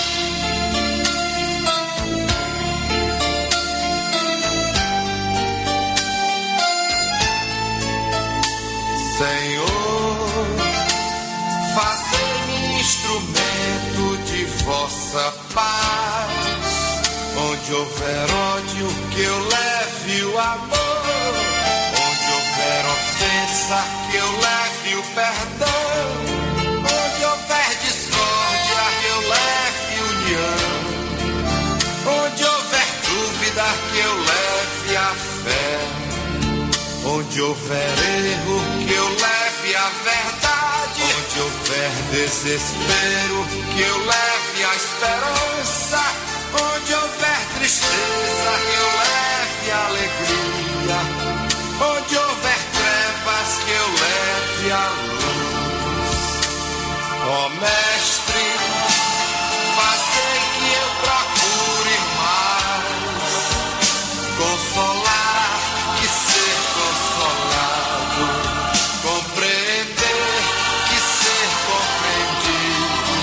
Senhor, fazei-me instrumento de vossa paz. Onde houver ódio, que eu leve o amor. Onde houver ofensa, que eu leve o perdão. Onde houver discórdia, que eu leve união. Onde houver dúvida, que eu leve a fé. Onde houver erro, que eu leve a verdade. Onde houver desespero, que eu leve a esperança. Onde houver tristeza, que eu leve a alegria. Onde houver trevas, que eu leve a luz. Ó Mestre, fazei que eu procure mais consolar que ser consolado, compreender que ser compreendido,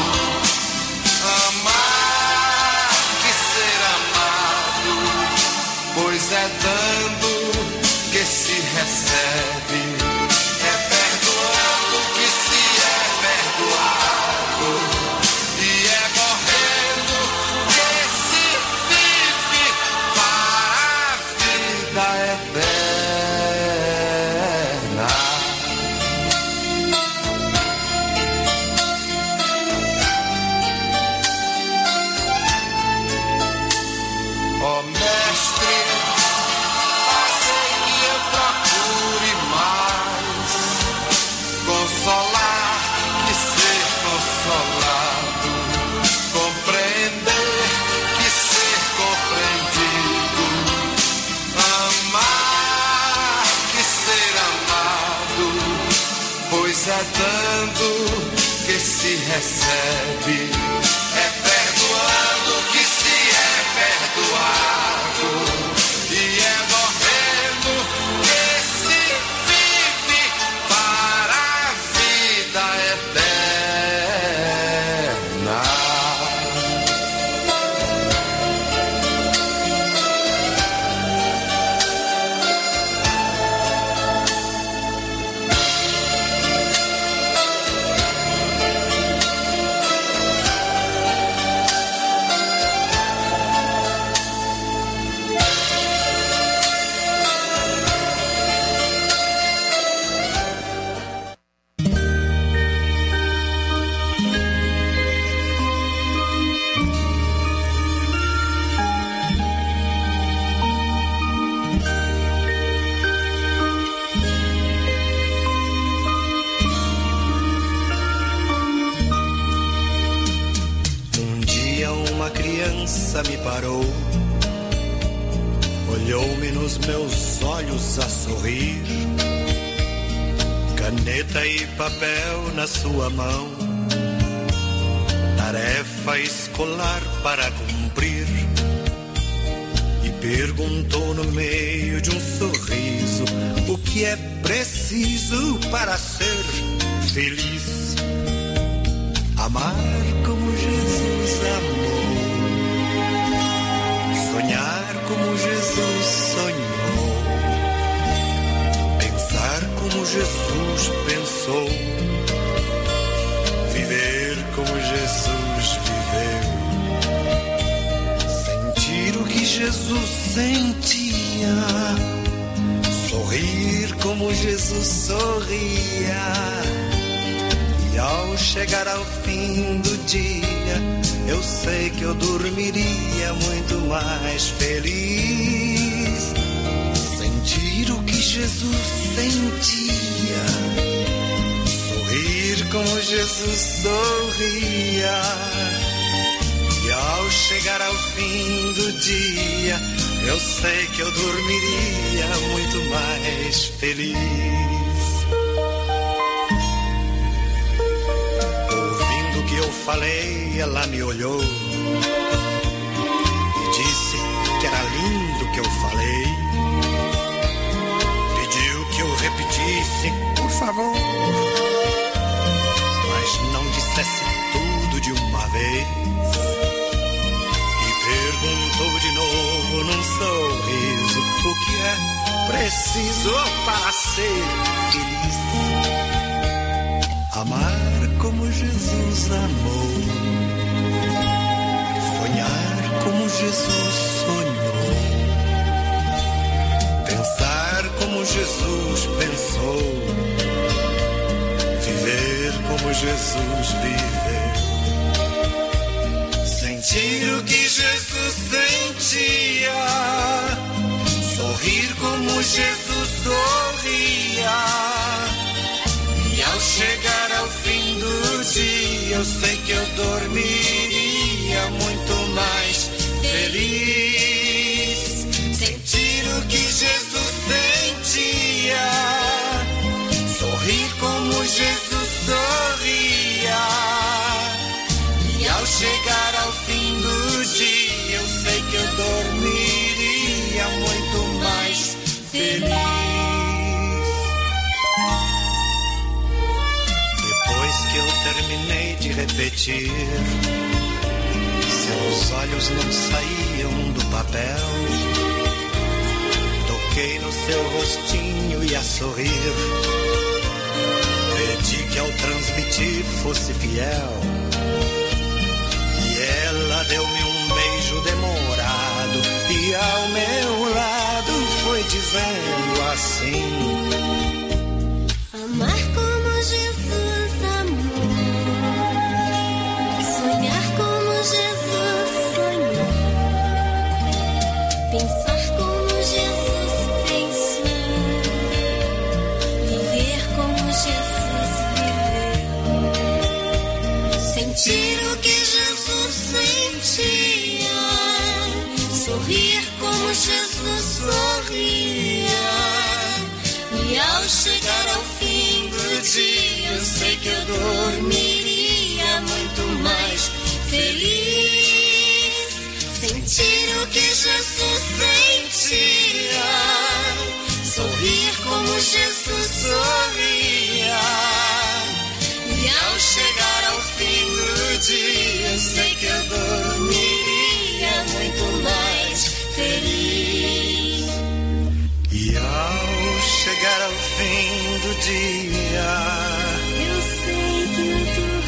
amar que ser amado, pois é dando que se recebe, é perdoando que se é perdoado, e é morrendo que se vive para a vida eterna. Ó Mestre, fazei que eu procure mais consolar que ser consolado, compreender que ser compreendido, amar que ser amado, pois é dando que se recebe, é perdoando que se é perdoado, e é morrendo que se vive para a vida eterna. moça me parou, olhou-me nos meus olhos a sorrir, caneta e papel na sua mão, tarefa escolar para cumprir, e perguntou no meio de um sorriso o que é preciso para ser feliz. Amar como Jesus amou, sonhar como Jesus sonhou, pensar como Jesus pensou, viver como Jesus viveu, sentir o que Jesus sentia, sorrir como Jesus sorria. E ao chegar ao fim do dia, eu sei que eu dormiria muito mais feliz. Sentir o que Jesus sentia, sorrir como Jesus sorria. E ao chegar ao fim do dia, eu sei que eu dormiria muito mais feliz. Eu falei, ela me olhou e disse que era lindo o que eu falei. Pediu que eu repetisse, por favor, mas não dissesse tudo de uma vez. E perguntou de novo num sorriso o que é preciso para ser feliz. Amar como Jesus amou, sonhar como Jesus sonhou, pensar como Jesus pensou, viver como Jesus viveu, sentir o que Jesus sentia, sorrir como Jesus sorria. E ao chegar ao fim do dia, eu sei que eu dormiria muito mais feliz. Sentir o que Jesus sentia, sorrir como Jesus sorria. E ao chegar ao fim do dia, eu sei que eu dormiria muito mais feliz. Que eu terminei de repetir, seus olhos não saíam do papel. Toquei no seu rostinho e a sorrir, pedi que ao transmitir fosse fiel. E ela deu-me um beijo demorado e ao meu lado foi dizendo assim: amar como Jesus amou, sonhar como Jesus sonhou, pensar como Jesus pensou, viver como Jesus viveu, sentir o que Jesus sentia, sorrir como Jesus sorria. E ao chegar ao fim do dia, eu sei que eu dormiria muito mais feliz. Sentir o que Jesus sentia, sorrir como Jesus sorria. E ao chegar ao fim do dia, eu sei que eu dormiria muito mais feliz. E ao chegar ao fim do dia, eu sei que eu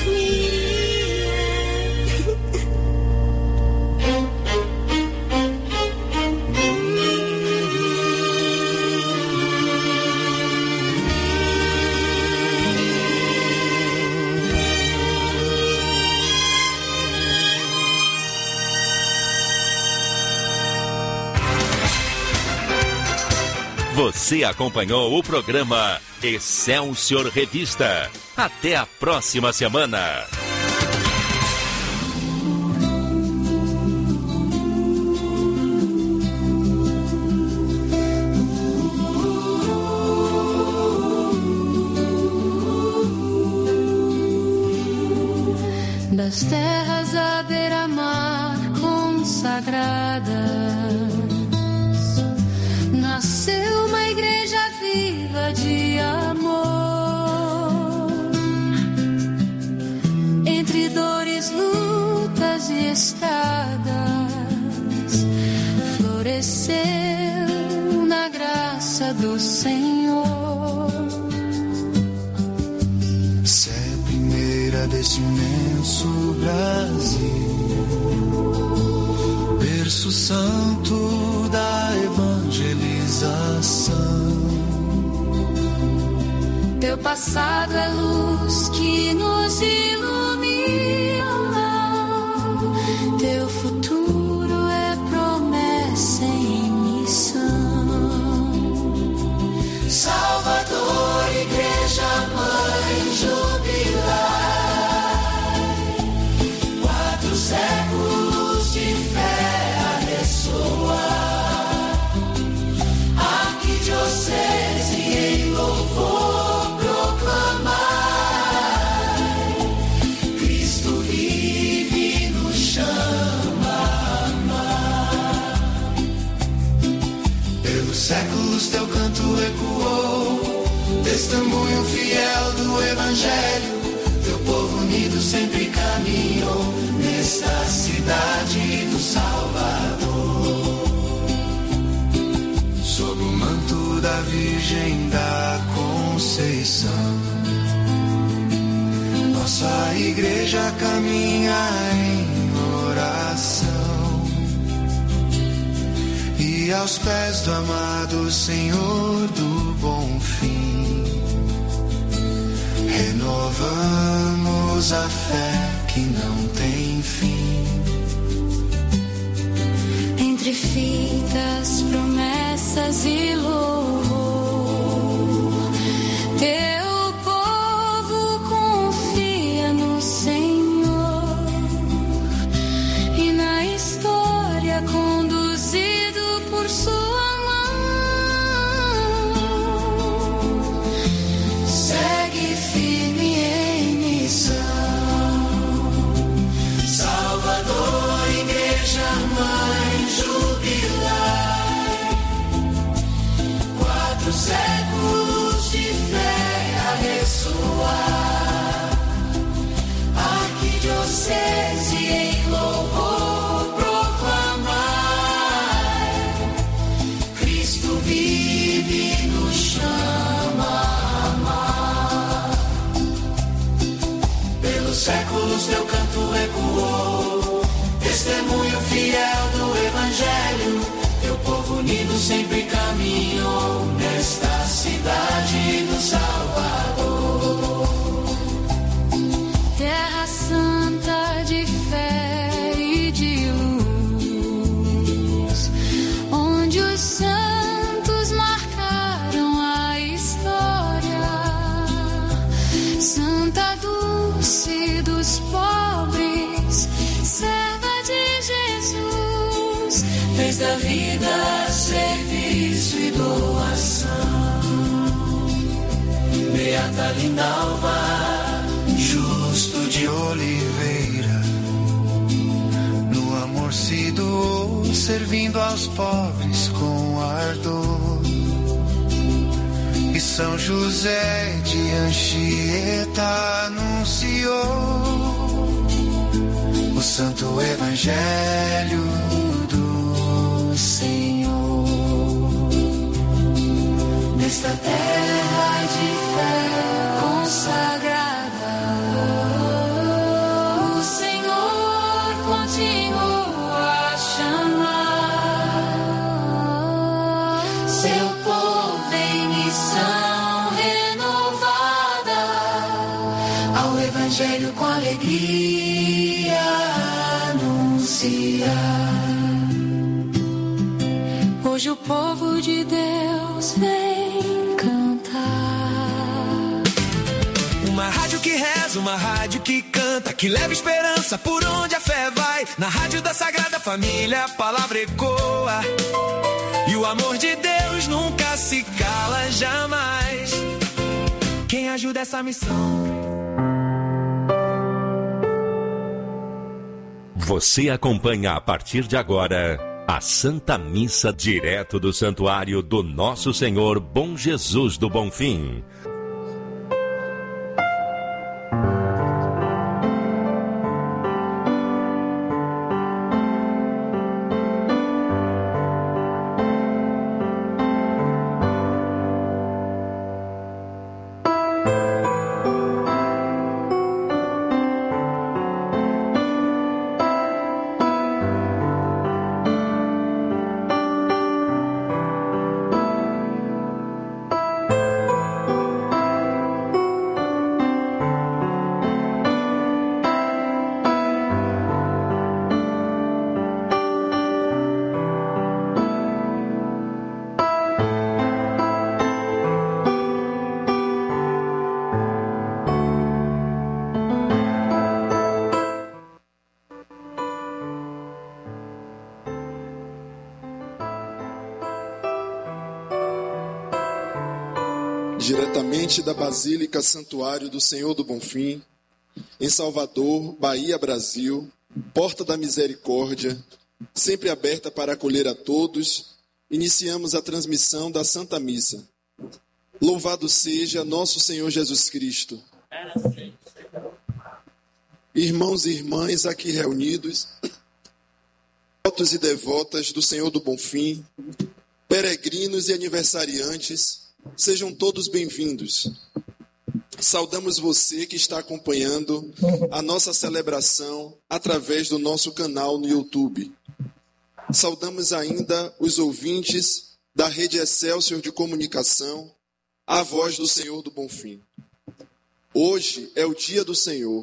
Você acompanhou o programa Excelsior Revista. Até a próxima semana. das terras à beira-mar consagradas, nasceu uma igreja viva de amor. Entre dores, lutas e estradas, floresceu na graça do Senhor. Sé primeira deste imenso Brasil, berço santo da evangelização. Teu passado é luz que nos ilumina, teu futuro é promessa em missão. Salvador, Igreja Mãe, jubilai, 4 séculos de fé a ressoar, arquidiocese em louvor proclamai, Cristo vive, nos chama a amar. Pelos séculos teu canto ecoou, testemunho fiel do Evangelho. Teu povo unido sempre caminhou nesta cidade do Salvador. Sob o manto da Virgem da Conceição, nossa igreja caminha em oração, e aos pés do amado Senhor do Bom Fim, renovamos a fé que não tem fim. Entre fitas, promessas e louvor, teu povo confia no Senhor, e na história conduzido por sua mão, segue firme em missão. Salvador, Igreja Mãe, jubilai, 4 séculos de fé a ressoar, arquidiocese em louvor proclamai, Cristo vive, nos chama a amar. Pelos séculos teu canto ecoou, testemunho fiel do Evangelho. Teu povo unido sempre caminhou nesta cidade do Salvador. Terra santa de fé e de luz, onde os santos marcaram a história. Santa Dulce dos pobres, serva de Jesus, Fez da vida serviço e doação. Beata Lindalva, justo de Oliveira, no amor se doou, servindo aos pobres com ardor. E São José de Anchieta anunciou o santo evangelho do Senhor. nesta terra de fé consagrada, o Senhor continua a chamar seu povo em missão renovada, ao Evangelho com alegria anunciar. Hoje o povo de Deus vem cantar. Uma rádio que reza, uma rádio que canta, que leva esperança por onde a fé vai. Na rádio da Sagrada Família a palavra ecoa, e o amor de Deus nunca se cala jamais. Quem ajuda essa missão? Você acompanha a partir de agora a Santa Missa direto do Santuário do Nosso Senhor Bom Jesus do Bonfim. Diretamente da Basílica Santuário do Senhor do Bonfim, em Salvador, Bahia, Brasil, Porta da Misericórdia, sempre aberta para acolher a todos, iniciamos a transmissão da Santa Missa. Louvado seja nosso Senhor Jesus Cristo. Irmãos e irmãs aqui reunidos, devotos e devotas do Senhor do Bonfim, peregrinos e aniversariantes, sejam todos bem-vindos. Saudamos você que está acompanhando a nossa celebração através do nosso canal no YouTube. Saudamos ainda os ouvintes da Rede Excelsior de Comunicação, a voz do Senhor do Bonfim. Hoje é o dia do Senhor,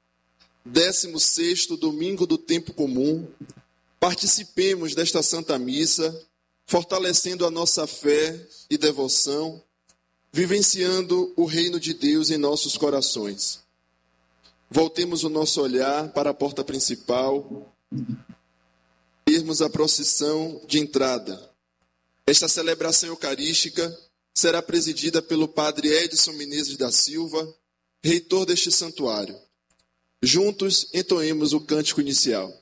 16º domingo do tempo comum. Participemos desta Santa Missa, fortalecendo a nossa fé e devoção, vivenciando o reino de Deus em nossos corações. Voltemos o nosso olhar para a porta principal, irmos a procissão de entrada. Esta celebração eucarística será presidida pelo Padre Edson Menezes da Silva, reitor deste santuário. Juntos entoemos o cântico inicial.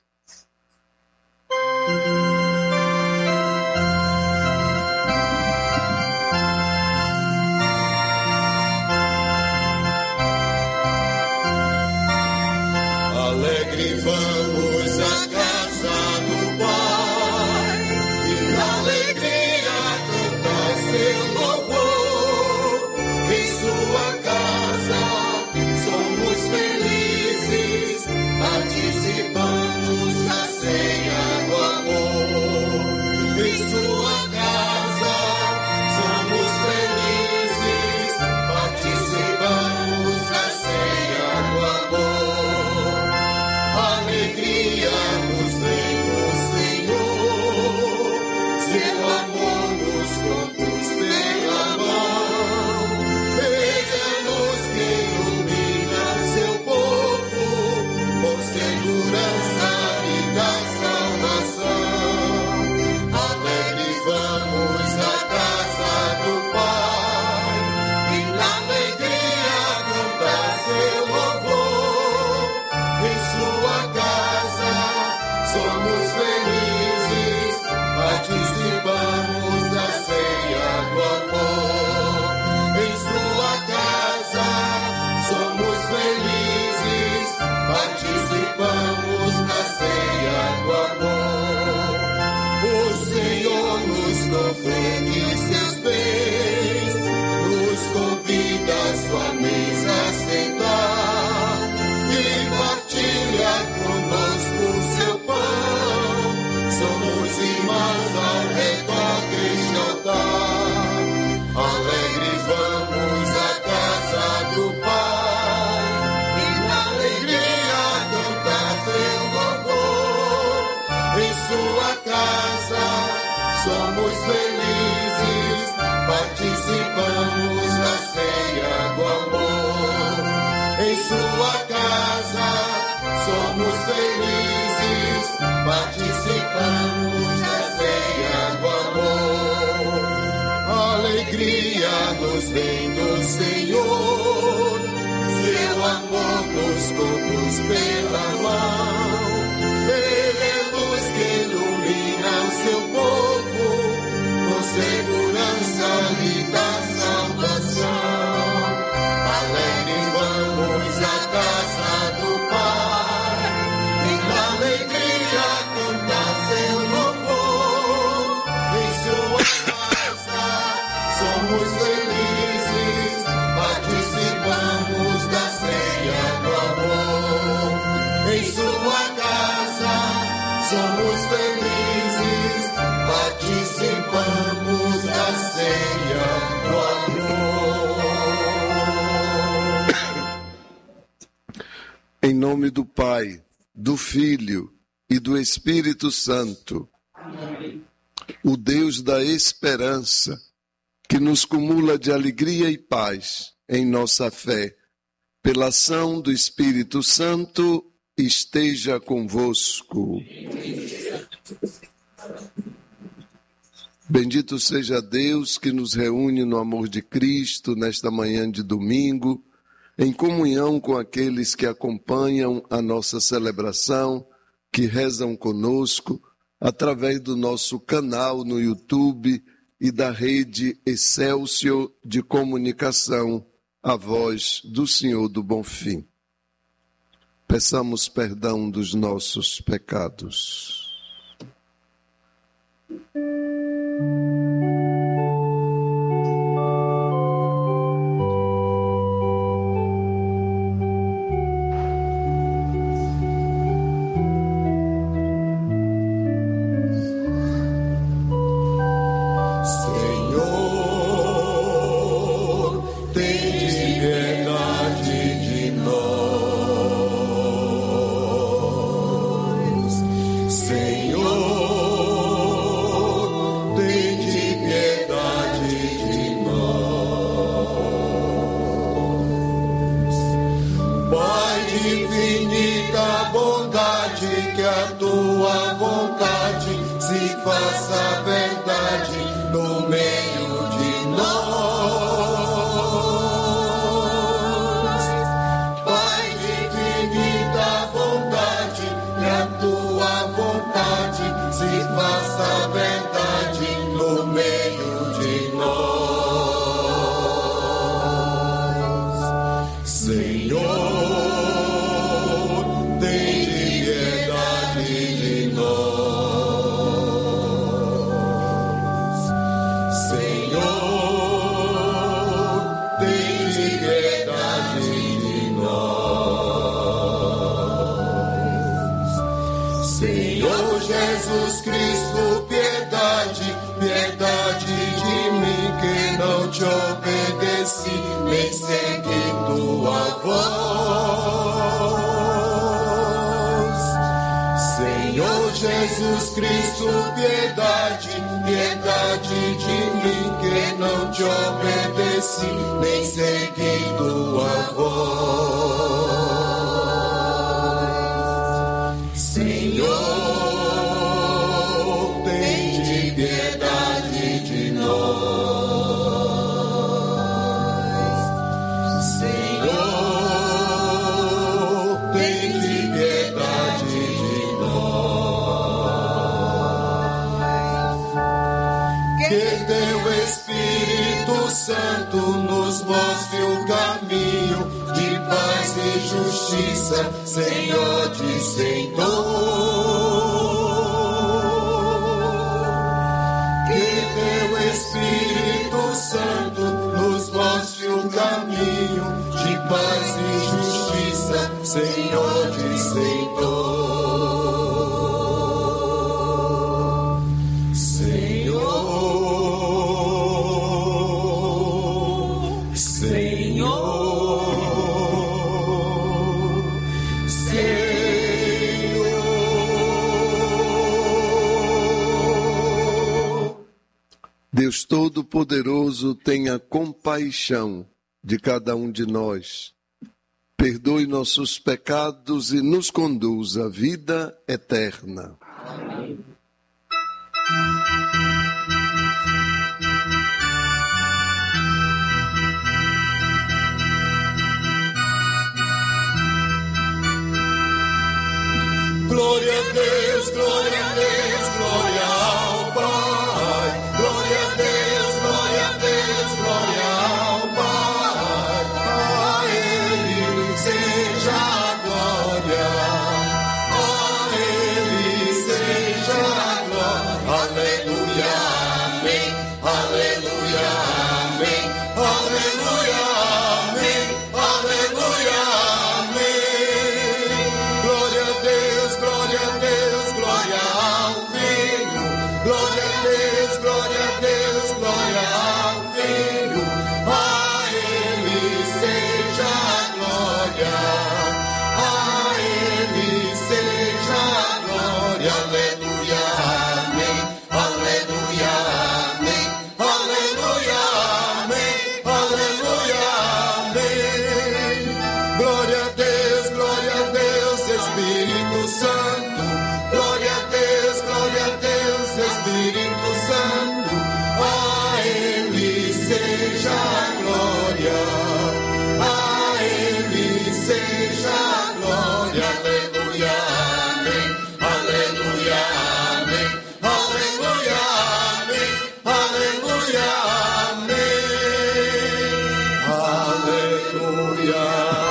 Alegre vamos à casa do Pai, e na alegria cantar seu louvor. Em sua casa somos felizes, participamos da ceia do amor. Em sua casa somos felizes, participamos da ceia do amor. Alegria nos vem do Senhor, seu amor nos conduz pela mão. Ele é luz que ilumina seu povo, com segurança e da salvação. Alegres vamos à casa do Pai, e na alegria cantar seu louvor. Em sua casa somos felizes, participamos da ceia do amor. Em sua casa somos felizes, participamos da ceia do amor. O Senhor nos concede seus bens, nos convida a sua mesa a sentar e partilha conosco seu pão. Somos irmãos ao redor deste altar. Alegres vamos à casa do Pai, e na alegria cantar seu louvor. Em sua casa somos felizes, participamos da ceia do amor. Em sua casa somos felizes, participamos da ceia do amor. Alegria nos vem do Senhor, seu amor nos conduz pela mão. seu povo, com segurança lhe dá salvação. Alegres vamos à casa do Pai, e na alegria cantar seu louvor. Em sua casa somos felizes, participamos da ceia do amor. Em sua casa somos felizes, participamos da ceia do amor. Em nome do Pai, do Filho e do Espírito Santo. Amém. O Deus da esperança, que nos cumula de alegria e paz em nossa fé, pela ação do Espírito Santo, esteja convosco. Bendito seja Deus que nos reúne no amor de Cristo nesta manhã de domingo, em comunhão com aqueles que acompanham a nossa celebração, que rezam conosco através do nosso canal no YouTube e da rede Excelsior de Comunicação, a voz do Senhor do Bonfim. Peçamos perdão dos nossos pecados. Faça verdade no meio de nós. Pai de infinita bondade, que a tua vontade se faça verdade no meio de nós. Senhor, tem piedade de nós. Jesus Cristo, piedade, piedade de mim que não te obedeci, nem segui tua voz. Senhor Jesus Cristo, piedade, piedade de mim que não te obedeci, nem segui tua voz. Senhor, piedade de nós. Senhor, tem piedade de nós. Que teu Espírito Santo nos mostre o caminho de paz e justiça, Senhor discerntor. Espírito Santo nos mostre o caminho de paz e justiça, Senhor discerntor. Senhor, Deus Todo-Poderoso, tenha compaixão de cada um de nós. Perdoe nossos pecados e nos conduz à vida eterna. Amém. Glória a Deus, glória a Deus, glória ao aleluia, amém, aleluia, amém. Glória a Deus, glória a Deus, glória ao Filho. Glória a Deus, glória a Deus, glória ao Filho. A Ele seja a glória, a Ele seja a glória, aleluia, amém, aleluia, amém, aleluia, amém, aleluia, amém. Glória a Deus, Espírito Santo. Glória a Deus, Espírito Santo. A Ele seja a glória, a Ele seja a glória, aleluia, amém, aleluia, amém, aleluia, amém, aleluia, amém, aleluia,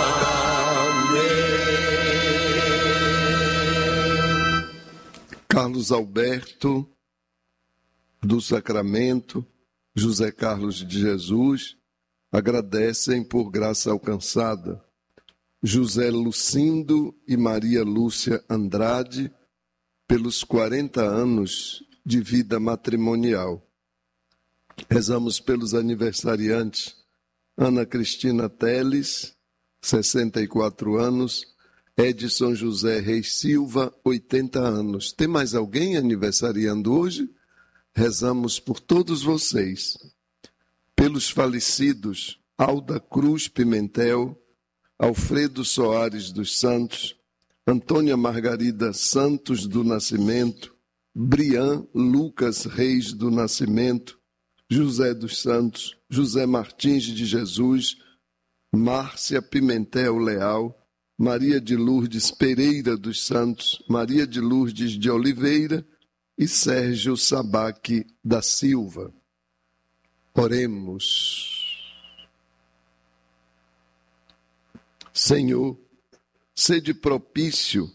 amém. Carlos Alberto do Sacramento, José Carlos de Jesus, agradecem por graça alcançada. José Lucindo e Maria Lúcia Andrade, pelos 40 anos de vida matrimonial. Rezamos pelos aniversariantes. Ana Cristina Teles, 64 anos. Edson José Reis Silva, 80 anos. Tem mais alguém aniversariando hoje? Rezamos por todos vocês. Pelos falecidos, Alda Cruz Pimentel, Alfredo Soares dos Santos, Antônia Margarida Santos do Nascimento, Brian Lucas Reis do Nascimento, José dos Santos, José Martins de Jesus, Márcia Pimentel Leal, Maria de Lourdes Pereira dos Santos, Maria de Lourdes de Oliveira e Sérgio Sabaque da Silva. Oremos. Senhor, sede propício,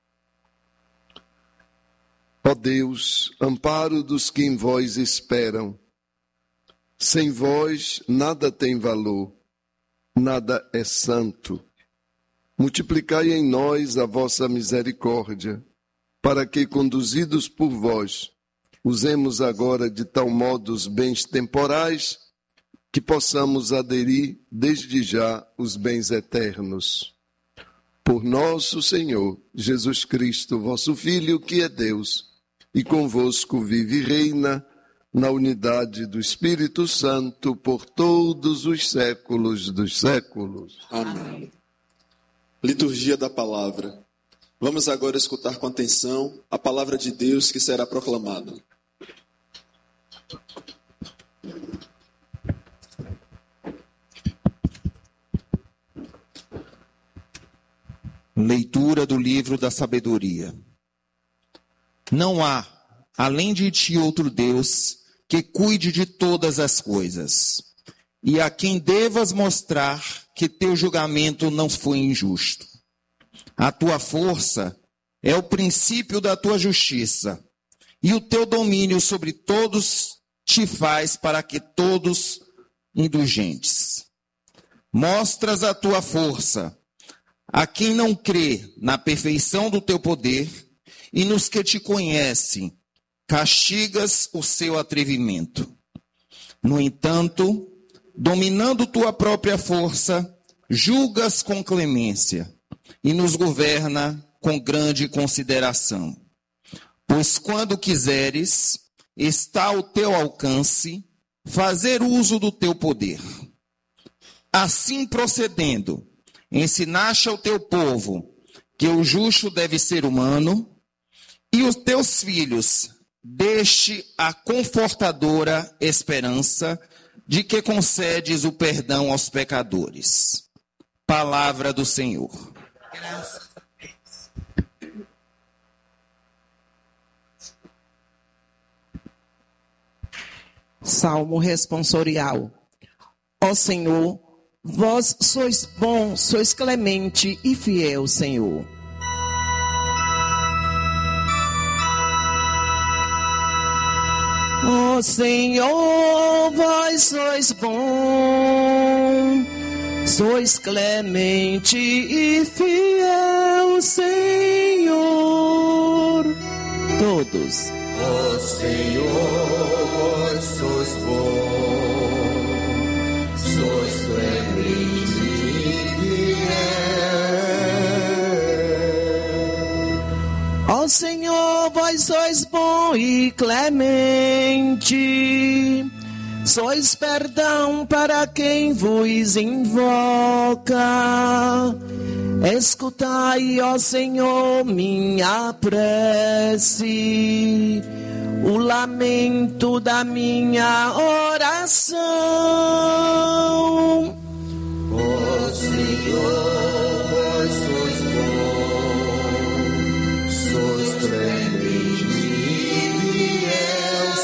ó Deus, amparo dos que em vós esperam. Sem vós nada tem valor, nada é santo. Multiplicai em nós a vossa misericórdia, para que, conduzidos por vós, usemos agora de tal modo os bens temporais, que possamos aderir desde já os bens eternos. Por nosso Senhor Jesus Cristo, vosso Filho, que é Deus, e convosco vive e reina, na unidade do Espírito Santo, por todos os séculos dos séculos. Amém. Liturgia da Palavra. Vamos agora escutar com atenção a palavra de Deus que será proclamada. Leitura do livro da sabedoria. Não há, além de ti, outro Deus que cuide de todas as coisas, e a quem devas mostrar que teu julgamento não foi injusto. A tua força é o princípio da tua justiça, e o teu domínio sobre todos te faz para que todos indulgentes. Mostras a tua força a quem não crê na perfeição do teu poder, e nos que te conhecem, castigas o seu atrevimento. No entanto, dominando tua própria força, julgas com clemência, e nos governa com grande consideração. Pois quando quiseres, está ao teu alcance fazer uso do teu poder. Assim procedendo, ensinaste ao teu povo que o justo deve ser humano, e os teus filhos deste a confortadora esperança de que concedes o perdão aos pecadores. Palavra do Senhor. Graças a Deus. Salmo responsorial. Ó Senhor, vós sois bom, sois clemente e fiel, Senhor. Ó Ó Senhor, vós sois bom, sois clemente e fiel, Senhor. Todos. Ó Senhor, vós sois bom, sois clemente e fiel. Ó Senhor, vós sois bom e clemente, sois perdão para quem vos invoca. Escutai, ó Senhor, minha prece, o lamento da minha oração. Ó Senhor, vós sois bom, sois clemente e fiel,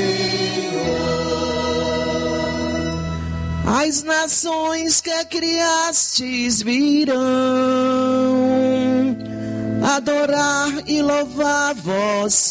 Senhor. As nações que criastes virão adorar e louvar vós